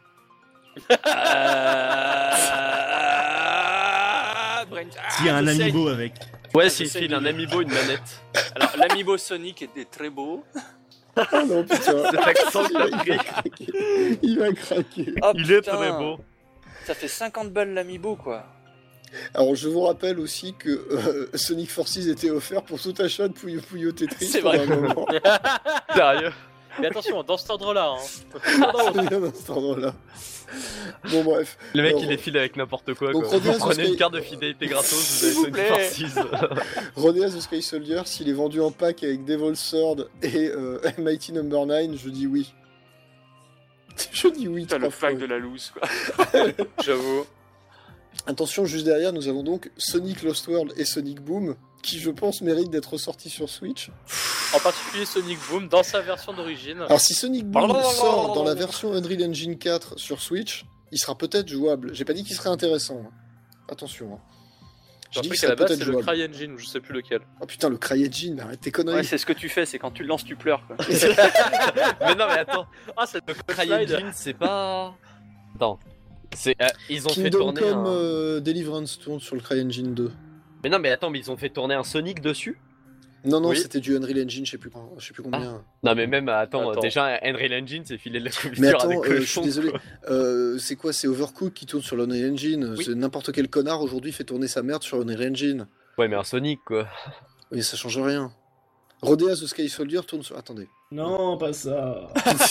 Euh... Brain- S'il y a Ah, un j'essaye. amiibo avec. Ouais, Ah, s'il j'essaie file de- un amiibo, une manette. Alors, l'amiibo Sonic était très beau. Oh non, putain. Cet accent il, va, comme il va craquer. Il va craquer. Oh, Il est putain. très beau. Ça fait cinquante balles l'amiibo quoi. Alors, je vous rappelle aussi que euh, Sonic Forces était offert pour tout achat de Puyo Puyo Tetris. C'est pendant vrai. un moment. Sérieux. Mais attention, dans cet ordre-là. Hein. C'est bien dans cet endroit-là. Bon, bref. Le mec Non, il est filé avec n'importe quoi. donc, quoi. reviens Vous sur prenez ce une que- carte de fidélité gratos, vous S'il avez vous Sonic plaît. Forces. Rodea the Sky Soldier, s'il est vendu en pack avec Devil Sword et euh, Mighty Number nine, je dis oui. Je dis oui. Putain, trois le flag fois. de la loose quoi. J'avoue. Attention, juste derrière, nous avons donc Sonic Lost World et Sonic Boom, qui je pense méritent d'être sortis sur Switch. En particulier Sonic Boom dans sa version d'origine. Alors si Sonic Boom sort dans la version Unreal Engine quatre sur Switch, il sera peut-être jouable. J'ai pas dit qu'il serait intéressant. hein. Attention. hein. J'ai J'ai dit truc qu'il qu'à la serait base peut-être c'est le jouable. CryEngine, je sais plus lequel. Oh putain, le CryEngine, mais arrête tes Ouais, conneries. c'est ce que tu fais, c'est quand tu le lances, tu pleures quoi. Mais non, mais attends. Ah, c'est le CryEngine, c'est pas. Attends. C'est, euh, ils ont fait Kingdom tourner Come un... euh, Deliverance tourne sur le CryEngine deux. Mais non, mais attends, mais ils ont fait tourner un Sonic dessus. Non, non, Oui. c'était du Unreal Engine, je sais plus, je sais plus combien. Non, mais même, attends, Attends. déjà, Unreal Engine, c'est filer de la Mais confiture attends, avec euh, le je suis chon, désolé. quoi. Euh, c'est quoi C'est Overcooked qui tourne sur l'Unreal Engine. Oui. C'est n'importe quel connard aujourd'hui fait tourner sa merde sur Unreal Engine. Ouais, mais un Sonic, quoi. Oui, ça change rien. Rodea the Sky Soldier tourne sur. Attendez. Non, pas ça.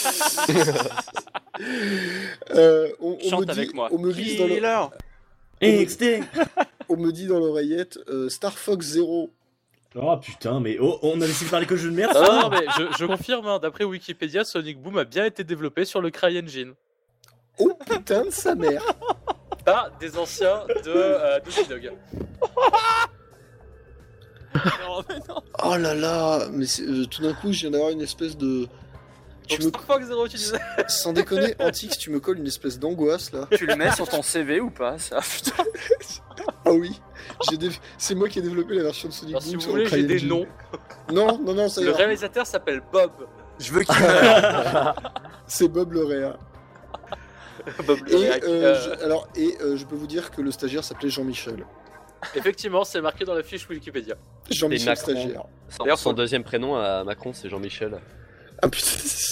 Euh, on, on Chante me dit, avec moi. On me glisse dans le- Killer. X T. on me dit dans l'oreillette euh, Star Fox Zero. Oh putain, mais oh, on a décidé de parler que de jeux de merde. Non, non, non, mais je, je confirme, hein, d'après Wikipédia, Sonic Boom a bien été développé sur le CryEngine. Oh putain de sa mère. Par des anciens de euh, Naughty Dog. Non, mais non. Oh là là. Mais c'est- euh, tout d'un coup, je viens d'avoir une espèce de. Tu Donc me... Star Fox Zero, tu disais. Sans déconner, Antix, tu me colles une espèce d'angoisse là. Tu le mets sur ton C V ou pas ça putain. Ah oui. J'ai dé- C'est moi qui ai développé la version de Sonic Alors, Boom si vous sur le voulez, j'ai des CryEngine. noms. Non, non, non, ça Le ira. réalisateur s'appelle Bob. Je veux qu'il meure. C'est Bob le Réa. Bob le Et, Réac. euh, Euh, je, alors, et euh, je peux vous dire que le stagiaire s'appelait Jean-Michel. Effectivement, c'est marqué dans la fiche Wikipédia. Jean-Michel Macron. stagiaire. Son, D'ailleurs, son faut- deuxième prénom à Macron, c'est Jean-Michel. Ah putain.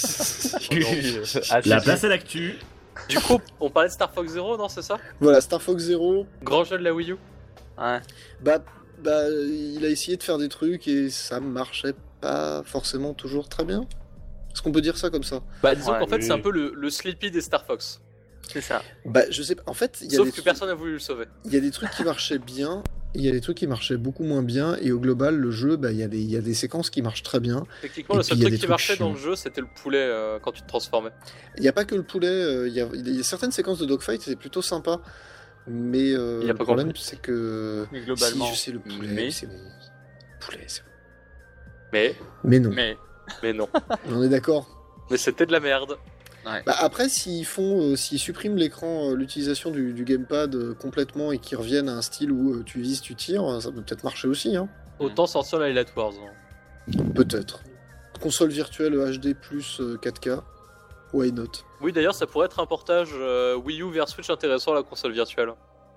Ah, La si, place à l'actu. Du coup, on parlait de Star Fox Zero, non, c'est ça? Voilà, Star Fox Zero. Grand jeu de la Wii U. Ouais. Bah, bah, il a essayé de faire des trucs et ça marchait pas forcément toujours très bien. Est-ce qu'on peut dire ça comme ça? Bah, disons Ouais, qu'en fait, oui. c'est un peu le, le Sleepy des Star Fox. C'est ça. Bah, je sais pas. En fait, il y, a Sauf des que trucs- personne n'a voulu le sauver. il y a des trucs qui marchaient bien il y a des trucs qui marchaient beaucoup moins bien, et au global, le jeu, bah, il y a des, il y a des séquences qui marchent très bien. Techniquement, Et le puis, seul il y a truc des qui trucs marchait dans chiants. le jeu, c'était le poulet euh, quand tu te transformais. Il n'y a pas que le poulet, euh, il y, a, il y a certaines séquences de dogfight, c'est plutôt sympa. Mais euh, Il a le pas problème, compris. c'est que. Mais globalement, Si, je sais, le poulet, mais- c'est bon. Poulet, c'est bon. Mais, Mais non, Mais mais non. on est d'accord. Mais c'était de la merde. Bah après, s'ils font, euh, s'ils suppriment l'écran, euh, l'utilisation du, du gamepad euh, complètement et qu'ils reviennent à un style où euh, tu vises, tu tires, euh, ça peut peut-être marcher aussi, hein. Autant sortir la Light Wars. hein. Peut-être. Console virtuelle H D plus euh, quatre K, why not? Oui, d'ailleurs, ça pourrait être un portage euh, Wii U vers Switch intéressant à la console virtuelle.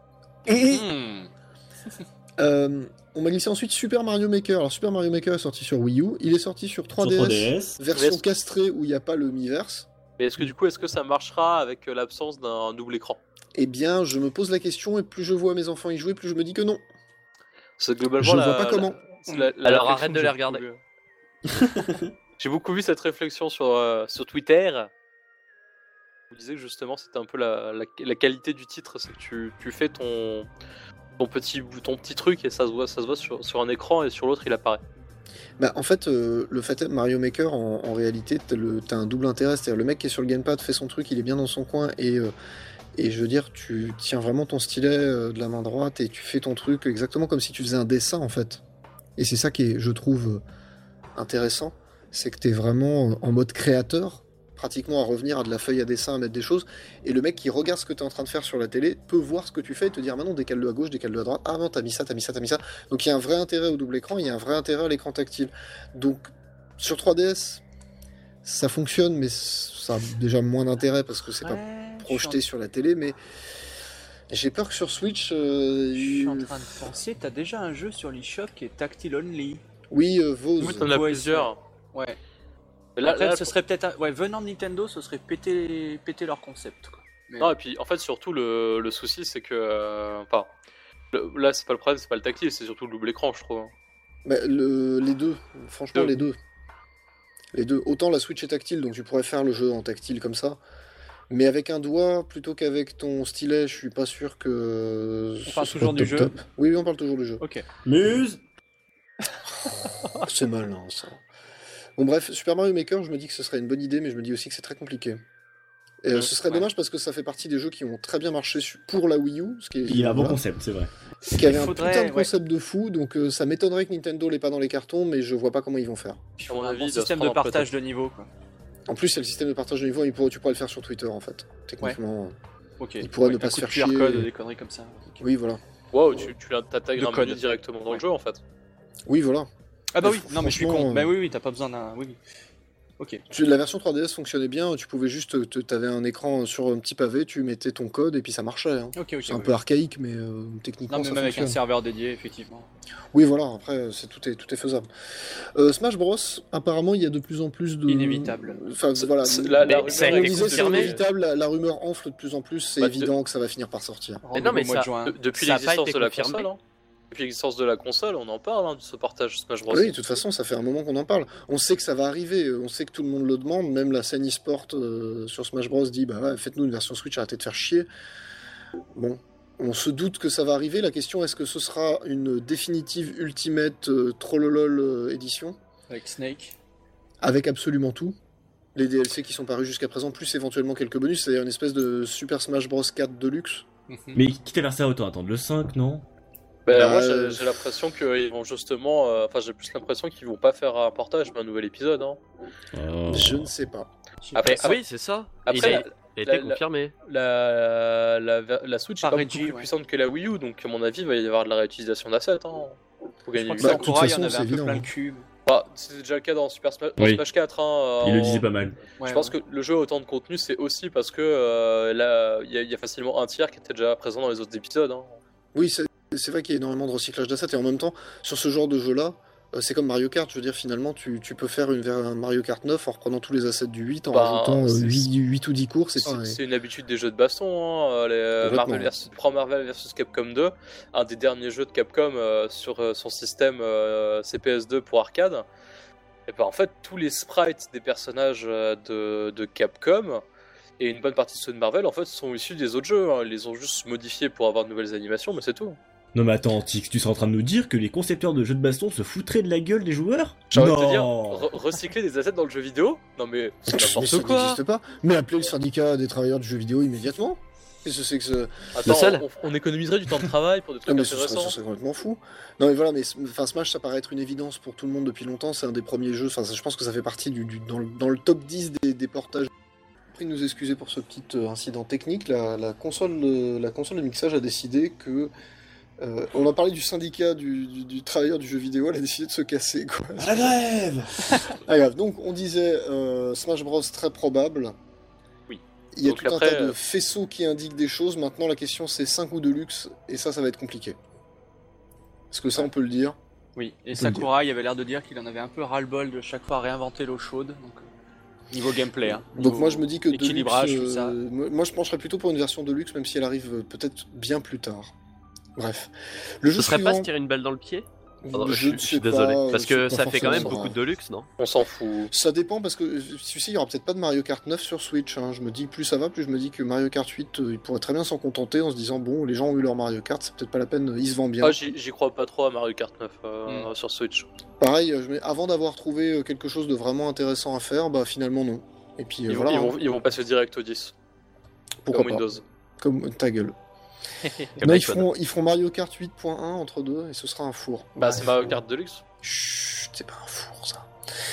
Hmm. Euh, on m'a glissé ensuite Super Mario Maker. Alors Super Mario Maker est sorti sur Wii U, il est sorti sur trois D S, Sur trois D S. version Mais est-ce- castrée où il n'y a pas le Miiverse. Mais est-ce que du coup, est-ce que ça marchera avec euh, l'absence d'un double écran? Eh bien, je me pose la question et plus je vois mes enfants y jouer, plus je me dis que non. C'est globalement Je la- vois pas la- comment. c'est la- la Alors, réflexion arrête de que les j'ai regarder. beaucoup vue. J'ai beaucoup vu cette réflexion sur, euh, sur Twitter. Vous disiez que justement c'était un peu la, la, la qualité du titre, c'est que tu, tu fais ton, ton, petit, ton petit truc et ça se voit, ça se voit sur, sur un écran et sur l'autre il apparaît. Bah, en fait, euh, le fait Mario Maker, en, en réalité, t'as, le, t'as un double intérêt. C'est-à-dire, le mec qui est sur le gamepad fait son truc, il est bien dans son coin, et, euh, et je veux dire, tu tiens vraiment ton stylet euh, de la main droite et tu fais ton truc exactement comme si tu faisais un dessin, en fait. Et c'est ça qui est, je trouve, euh, intéressant. C'est que t'es vraiment euh, en mode créateur, pratiquement à revenir à de la feuille à dessin, à mettre des choses. Et le mec qui regarde ce que t'es en train de faire sur la télé peut voir ce que tu fais et te dire, maintenant, décale-le à gauche, décale-le à droite. Ah non, t'as mis ça, t'as mis ça, t'as mis ça. Donc il y a un vrai intérêt au double écran, il y a un vrai intérêt à l'écran tactile. Donc sur trois D S, ça fonctionne, mais ça a déjà moins d'intérêt parce que c'est pas projeté sur la télé. Mais j'ai peur que sur Switch, euh, Je suis en il- train de penser, t'as déjà un jeu sur l'eShop qui est tactile only. oui, euh, Vose. Oui, t'en as Ouais, plusieurs. Ouais. Mais là, Après, là, ce serait peut-être. un- Ouais, venant de Nintendo, ce serait péter, péter leur concept. Quoi. Mais- Non, et puis en fait, surtout, le, le souci c'est que. euh, Enfin, le- là, c'est pas le problème, c'est pas le tactile, c'est surtout le double écran, je trouve. hein. Bah, le- les deux, franchement, Deux. les deux. Les deux. Autant la Switch est tactile, donc tu pourrais faire le jeu en tactile comme ça. Mais avec un doigt plutôt qu'avec ton stylet, je suis pas sûr que. On parle ce soit toujours du top, jeu top. Oui, oui, on parle toujours du jeu. Ok. Muse. C'est malin ça. Bon bref, Super Mario Maker, je me dis que ce serait une bonne idée, mais je me dis aussi que c'est très compliqué. Et euh, Ouais, ce serait ouais. dommage parce que ça fait partie des jeux qui ont très bien marché su- pour la Wii U, ce qui, est, Il y a un bon voilà, concept, c'est vrai. qui avait Il un faudrait, putain de ouais. concept de fou, donc euh, ça m'étonnerait que Nintendo l'ait pas dans les cartons, mais je vois pas comment ils vont faire. Il À mon faudrait un avis, bon il doit se système de prendre un peu partage tête. de niveau. Quoi. En plus, il y a le système de partage de niveau, il pourrait- tu pourrais le faire sur Twitter en fait, techniquement. Ok. Il pourrait ne un pas coup se de faire Q R code, chier. des conneries comme ça. Ok. Oui, voilà. Waouh, tu, tu t'intègres De un code. menu directement dans Ouais. le jeu en fait. Oui, voilà. Ah bah Mais oui, non mais je suis franchement, con. euh, Bah oui, oui, t'as pas besoin d'un. Oui, oui. Ok. Tu- La version trois D S fonctionnait bien, tu pouvais juste, te- t'avais un écran sur un petit pavé, tu mettais ton code et puis ça marchait. hein. Ok, ok. C'est un oui. peu archaïque, mais euh, techniquement Non, mais ça même avec un fonctionne. serveur dédié, effectivement. Oui, voilà, après, c'est, tout, est, tout est faisable. Euh, Smash Bros, apparemment, il y a de plus en plus de... Inévitable. Enfin, C'est- voilà. c'est- la- la Mais rumeur ça a on est été disait, c'est confirmé. inévitable, la, la rumeur enfle de plus en plus, c'est Bah, de- évident que ça va finir par sortir. Mais non, Rendez-vous mais au mois de ça- juin. De- depuis Ça a pas l'existence été de la confirmé. console, hein. Depuis l'existence de la console, on en parle hein, de ce partage Smash Bros. Oui, de toute façon, ça fait un moment qu'on en parle. On sait que ça va arriver, on sait que tout le monde le demande, même la scène e-sport euh, sur Smash Bros dit bah ouais, faites-nous une version Switch, arrêtez de faire chier. Bon, on se doute que ça va arriver. La question, est-ce que ce sera une définitive Ultimate euh, Trollolol euh, édition Avec Snake. avec absolument tout, les D L C qui sont parus jusqu'à présent, plus éventuellement quelques bonus, c'est-à-dire une espèce de Super Smash Bros quatre Deluxe. Mais quitte à faire ça, autant attendre le cinq, non? Bah, Bah, moi euh, j'ai j'ai l'impression qu'ils vont justement. euh, Enfin, j'ai plus l'impression qu'ils vont pas faire un portage mais un nouvel épisode. Hein. Oh. Je ne sais pas. Après, Mais ça- oui, c'est ça. après, il a, la- il a été la- la- confirmé. La, la, la Switch est Par pas Reggie, beaucoup plus ouais. puissante que la Wii U, donc à mon avis, il va y avoir de la réutilisation d'assets. Hein. Faut Je gagner crois du que Bah, temps. de toute Sakurai, il y en façon, avait c'est un peu évident, plein hein. le cul. Bah, c'était déjà le cas dans Super Smash, dans Oui. Smash quatre. Hein, Il le en- disait pas mal. Ouais, je pense ouais. que le jeu a autant de contenu, c'est aussi parce que euh, là, il y, a- il y a facilement un tiers qui était déjà présent dans les autres épisodes. Hein. Oui, c'est c'est vrai qu'il y a énormément de recyclage d'assets, et en même temps, sur ce genre de jeu-là, euh, c'est comme Mario Kart, je veux dire, finalement, tu, tu peux faire une, ver- un Mario Kart neuf en reprenant tous les assets du huit, en Bah, rajoutant euh, c'est- huit ou dix courses, c'est C'est pareil. c'est une habitude des jeux de baston. Hein. Les, euh, Complètement, Marvel ouais. versus, prends Marvel versus Capcom deux, un des derniers jeux de Capcom euh, sur euh, son système euh, C P S deux pour arcade. Et ben en fait, tous les sprites des personnages euh, de, de Capcom et une bonne partie de ceux de Marvel en fait sont issus des autres jeux. Hein. Ils les ont juste modifiés pour avoir de nouvelles animations, mais c'est tout. Non mais attends, Tix, tu serais en train de nous dire que les concepteurs de jeux de baston se foutraient de la gueule des joueurs? J'ai envie de Non. te dire, re- recycler des assets dans le jeu vidéo? Non mais c'est Mais n'importe ça quoi. n'existe pas. Mais appelez le syndicat des travailleurs du jeu vidéo immédiatement. Qu'est-ce que c'est que ce... Attends, seul on, on économiserait du temps de travail pour des Ah, trucs mais ce serait, ce intéressants. serait complètement fou. Non mais voilà, mais enfin, Smash ça paraît être une évidence pour tout le monde depuis longtemps, c'est un des premiers jeux, enfin, ça, je pense que ça fait partie du, du- dans, le, dans le top dix des, des portages. Prie de nous excuser pour ce petit euh, incident technique, la, la, console, euh, la console de mixage a décidé que... euh, on a parlé du syndicat du, du, du travailleur du jeu vidéo, elle a décidé de se casser quoi. À la grève. Ah, grave. Donc on disait euh, Smash Bros très probable. Oui. Il y a Donc tout après, un tas de euh, faisceaux qui indiquent des choses. Maintenant la question c'est cinq ou de luxe et ça ça va être compliqué. Est-ce que ça on peut le dire? Oui, et On peut Sakurai avait l'air de dire qu'il en avait un peu ras-le-bol de chaque fois réinventer l'eau chaude. Donc, euh, niveau gameplay. Hein, Donc niveau moi je me dis que Deluxe, équilibrage, tout euh, ça. moi moi, je pencherais plutôt pour une version Deluxe même si elle arrive euh, peut-être bien plus tard. Bref. Le jeu Ce serait pas suivant, se tirer une balle dans le pied? Pardon, je je, ne je sais suis désolé. pas, Parce c'est que pas ça fait quand même forcément beaucoup ça. de luxe, non? On s'en fout. Ça dépend parce que tu sais il y aura peut-être pas de Mario Kart neuf sur Switch. Hein. Je me dis plus ça va, plus je me dis que Mario Kart huit euh, il pourrait très bien s'en contenter en se disant bon les gens ont eu leur Mario Kart, c'est peut-être pas la peine, il se vend bien. Ah, j'y j'y crois pas trop à Mario Kart neuf euh, sur Switch. Pareil, euh, je mets- avant d'avoir trouvé euh, quelque chose de vraiment intéressant à faire, bah finalement non. Et puis euh, Ils, vont- voilà, ils, hein. vont, ils vont passer direct au dix. Pourquoi Comme pas. Windows. Comme ta gueule. Comme Non, ils iPhone. feront, ils feront Mario Kart huit point un entre deux et ce sera un four. Bah, Bref, c'est Mario euh, Kart Deluxe. Chut, c'est pas un four ça.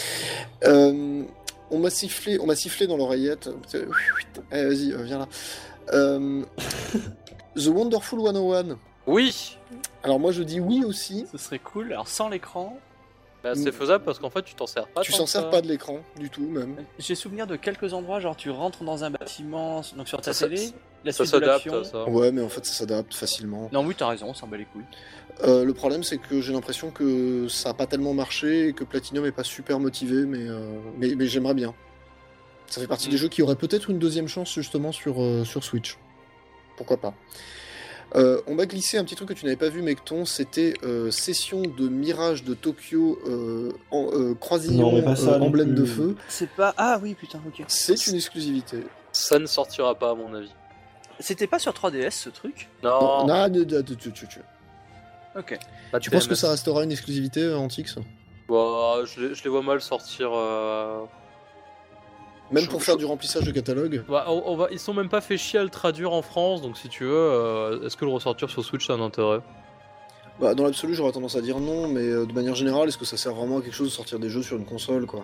Euh, on m'a sifflé, on m'a sifflé dans l'oreillette. Allez, vas-y, euh, viens là. Euh, The Wonderful cent un. Oui. Alors moi je dis oui aussi. Ce serait cool. Alors sans l'écran, Bah, c'est faisable parce qu'en fait, tu t'en sers pas. Tu tant s'en que sers ça. pas de l'écran du tout même. j'ai souvenir de quelques endroits, genre tu rentres dans un bâtiment, donc sur ta Ça, télé, ça- la Ça suite de s'adapte l'action. à ça. Ouais, mais en fait ça s'adapte facilement. Non, oui, t'as raison, on s'en bat les couilles. Euh, le problème, c'est que j'ai l'impression que ça a pas tellement marché et que Platinum est pas super motivé, mais, euh, mais, mais j'aimerais bien. Ça fait partie Mm. des jeux qui auraient peut-être une deuxième chance justement sur, euh, sur Switch. Pourquoi pas. Euh, on m'a glissé un petit truc que tu n'avais pas vu, Mecton, c'était euh, session de Mirage de Tokyo euh, en, euh, croisillon Non, mais pas ça euh, non emblème de plus. feu. C'est pas. Ah oui, putain, ok. C'est une exclusivité. Ça ne sortira pas, à mon avis. C'était pas sur trois D S ce truc? Non. Non, non, de- de- de- tu- tu- tu- Ok. pas Tu de penses que T M S. ça restera une exclusivité, euh, Antix? Bah, je, les, je les vois mal sortir. euh, Même Je- pour je- faire du remplissage de catalogue? Bah, on, on va... Ils sont même pas fait chier à le traduire en France, donc si tu veux, euh, est-ce que le ressortir sur Switch, ça a un intérêt? Bah, dans l'absolu, j'aurais tendance à dire non, mais euh, de manière générale, est-ce que ça sert vraiment à quelque chose de sortir des jeux sur une console, quoi?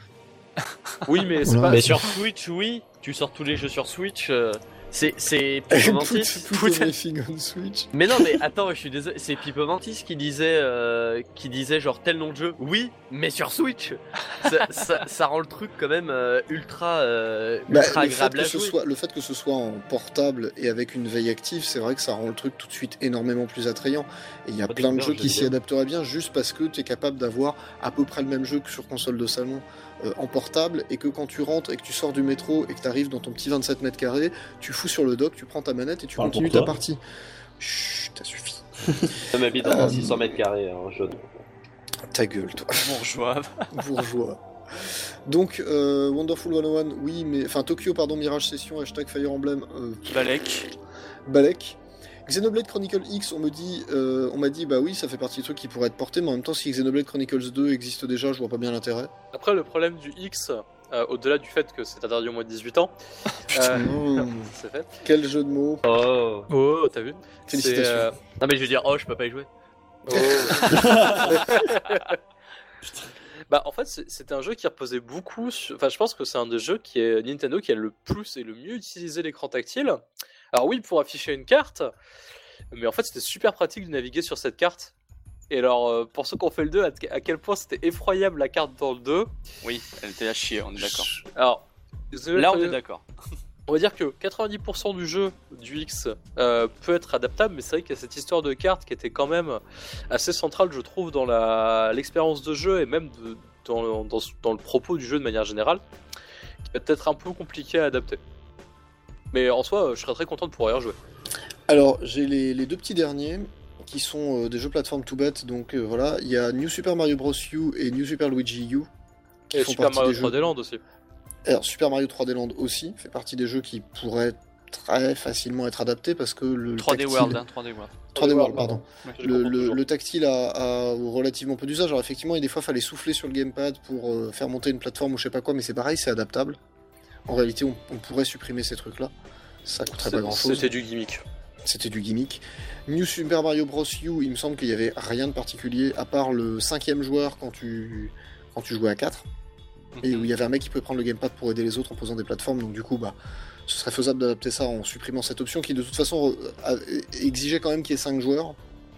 Oui, mais c'est Voilà. pas. Mais sur Switch, oui. Tu sors tous les jeux sur Switch. euh, C'est c'est Pipo Mantis. Put, put everything on Switch. Mais non, mais attends, je suis désolé. C'est Pipo Mantis qui disait, euh, qui disait genre tel nom de jeu. Oui, mais sur Switch. ça, ça, ça rend le truc quand même euh, ultra, euh, Bah, ultra le, fait agréable que à ce jouer. soit, le fait que ce soit en portable et avec une veille active, c'est vrai que ça rend le truc tout de suite énormément plus attrayant. Et il y a Pas plein de découvert jeux le qui jeu s'y vidéo. adapteraient bien juste parce que tu es capable d'avoir à peu près le même jeu que sur console de salon euh, en portable et que quand tu rentres et que tu sors du métro et que tu arrives dans ton petit vingt-sept mètres carrés, tu fous sur le dock, tu prends ta manette et tu Parle continues pour ta toi. partie. Chut, ça suffit. Je m'habite dans Euh, un six cents mètres carrés en jaune. Ta gueule, toi. Bourgeois. Bourgeois. Donc, euh, Wonderful cent un, oui, mais. Enfin, Tokyo, pardon, Mirage Session, hashtag Fire Emblem, euh, Balek. Balek. Xenoblade Chronicle X, on me dit, euh, on m'a dit, bah oui, ça fait partie des trucs qui pourraient être portés, mais en même temps, si Xenoblade Chronicles deux existe déjà, je vois pas bien l'intérêt. Après, le problème du X, euh, au-delà du fait que c'est interdit au moins de dix-huit ans, euh, Mmh, c'est fait. quel jeu de mots. Oh. Oh, t'as vu? Félicitations. C'est, euh, Non mais je veux dire, oh, je peux pas y jouer. oh. Bah en fait c'est- c'était un jeu qui reposait beaucoup sur... Enfin je pense que c'est un des jeux qui est Nintendo qui a le plus et le mieux utilisé l'écran tactile. Alors oui pour afficher une carte, mais en fait c'était super pratique de naviguer sur cette carte. Et alors euh, pour ceux qui ont fait le deux, à, à quel point c'était effroyable la carte dans le deux. Oui, elle était à chier, on est d'accord. Alors Là, on est d'accord. on va dire que quatre-vingt-dix pour cent du jeu du X euh, peut être adaptable, mais c'est vrai qu'il y a cette histoire de carte qui était quand même assez centrale, je trouve, dans la- l'expérience de jeu et même de- dans, dans, dans le propos du jeu de manière générale, qui peut être un peu compliqué à adapter. Mais en soi, je serais très content de pouvoir y rejouer. Alors, j'ai les, les deux petits derniers qui sont euh, des jeux plateforme tout bête, donc euh, voilà, il y a New Super Mario Bros. U et New Super Luigi U. qui Et font Super partie Mario des trois D jeux- Land aussi. Alors, Super Mario trois D Land aussi fait partie des jeux qui pourraient très facilement être adapté parce que le trois D tactile- World, hein, trois D World. trois D World, pardon. Ouais. Je Le, comprends le- toujours. le tactile a, a relativement peu d'usage. Alors effectivement, il y a des fois, fallait souffler sur le gamepad pour euh, faire monter une plateforme ou je sais pas quoi, mais c'est pareil, c'est adaptable. En réalité, on, on pourrait supprimer ces trucs-là. Ça coûterait pas C'est- grand-chose. C'était du gimmick. C'était du gimmick. New Super Mario Bros. U, il me semble qu'il y avait rien de particulier, à part le cinquième joueur quand tu, quand tu jouais à quatre. Et où il y avait un mec qui pouvait prendre le gamepad pour aider les autres en posant des plateformes, donc du coup, bah, ce serait faisable d'adapter ça en supprimant cette option qui, de toute façon, euh, a- exigeait quand même qu'il y ait cinq joueurs.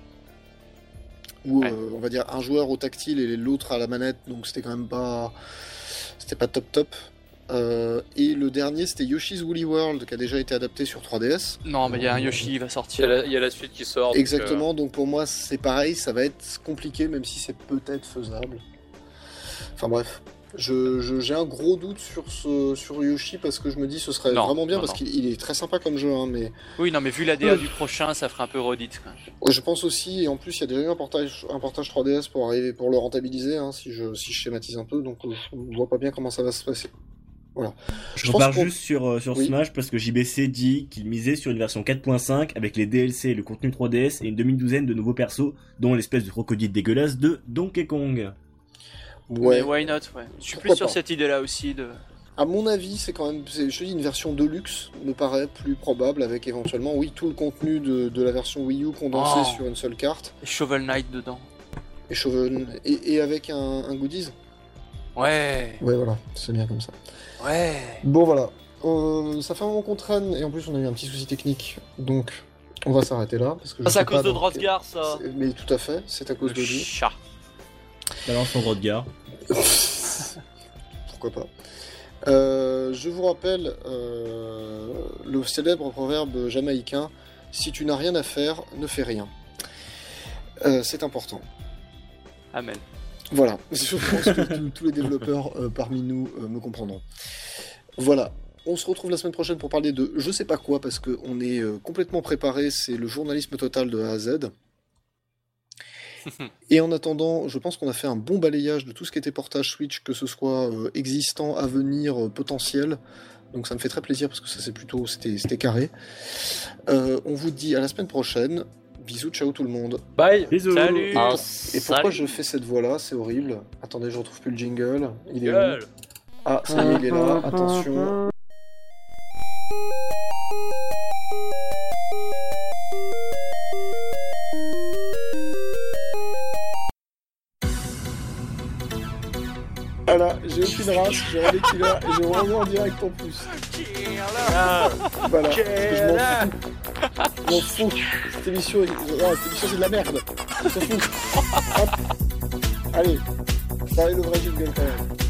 Ou, Ouais. euh, on va dire, un joueur au tactile et l'autre à la manette, donc c'était quand même pas. C'était pas top top. Euh, et le dernier, c'était Yoshi's Woolly World, qui a déjà été adapté sur trois D S. Non, mais il y a un Yoshi, il va Il y, a sortir. la, il y a la suite qui sort. donc, Exactement, donc pour moi, c'est pareil, ça va être compliqué, même si c'est peut-être faisable. Enfin bref. Je, je- j'ai un gros doute sur, ce, sur Yoshi parce que je me dis ce serait Non, vraiment bien non, parce non. qu'il il est très sympa comme jeu, hein, mais Oui, non, mais vu la D A du prochain, ça ferait un peu redite. Quand même. je pense aussi, et en plus il y a déjà eu un portage, un portage trois D S pour arriver pour le rentabiliser, hein, si, je, si je schématise un peu, donc euh, je ne vois pas bien comment ça va se passer. Voilà. Je pense repars qu'on- juste sur, euh, sur Oui. Smash parce que J B C dit qu'il misait sur une version quatre point cinq avec les D L C, le contenu trois D S et une demi-douzaine de nouveaux persos, dont l'espèce de crocodile dégueulasse de Donkey Kong. Ouais. Mais why not, ouais. Je suis Pourquoi plus sur pas. cette idée-là aussi de. À mon avis, c'est quand même, c'est- je te dis, une version Deluxe me paraît plus probable avec éventuellement, oui, tout le contenu de, de la version Wii U condensé Oh. sur une seule carte. Shovel Knight dedans. Et, Shovel- et, et avec un, un goodies. Ouais, Ouais, voilà, c'est bien comme ça. ouais. Bon, voilà. Euh, ça fait un moment qu'on traîne, et en plus, on a eu un petit souci technique, donc on va s'arrêter là. Parce que je Ah, c'est à sais cause pas de dans Drosgar, ça. quel- Mais tout à fait, c'est à cause Le de lui. chat. Balance son Rodgar. Pourquoi pas. Euh, je vous rappelle euh, le célèbre proverbe jamaïcain: si tu n'as rien à faire, ne fais rien. Euh, c'est important. Amen. Voilà, je pense que tous- tous les développeurs euh, parmi nous euh, me comprendront. Voilà, on se retrouve la semaine prochaine pour parler de je sais pas quoi, parce qu'on est euh, complètement préparé, c'est le journalisme total de A à Z. Et en attendant, je pense qu'on a fait un bon balayage de tout ce qui était portage Switch, que ce soit euh, existant, à venir, euh, potentiel. Donc ça me fait très plaisir parce que ça c'est plutôt, c'était c'était carré. Euh, on vous dit à la semaine prochaine. Bisous, ciao tout le monde. Bye. Bisous. Salut. Et, Ah, pour- et pourquoi salut. je fais cette voix-là? C'est horrible. Attendez, je retrouve plus le jingle. Il est où? Gueule. Ah, ça y est, il est là. Attention. Voilà, j'ai aucune race, j'ai un killer et je reviens en direct en plus. Voilà, parce que je m'en fous. Je m'en fous. Cette émission, est... ah, cette émission c'est de la merde. On s'en fout. Hop. Allez, ça va le vrai jingle quand même.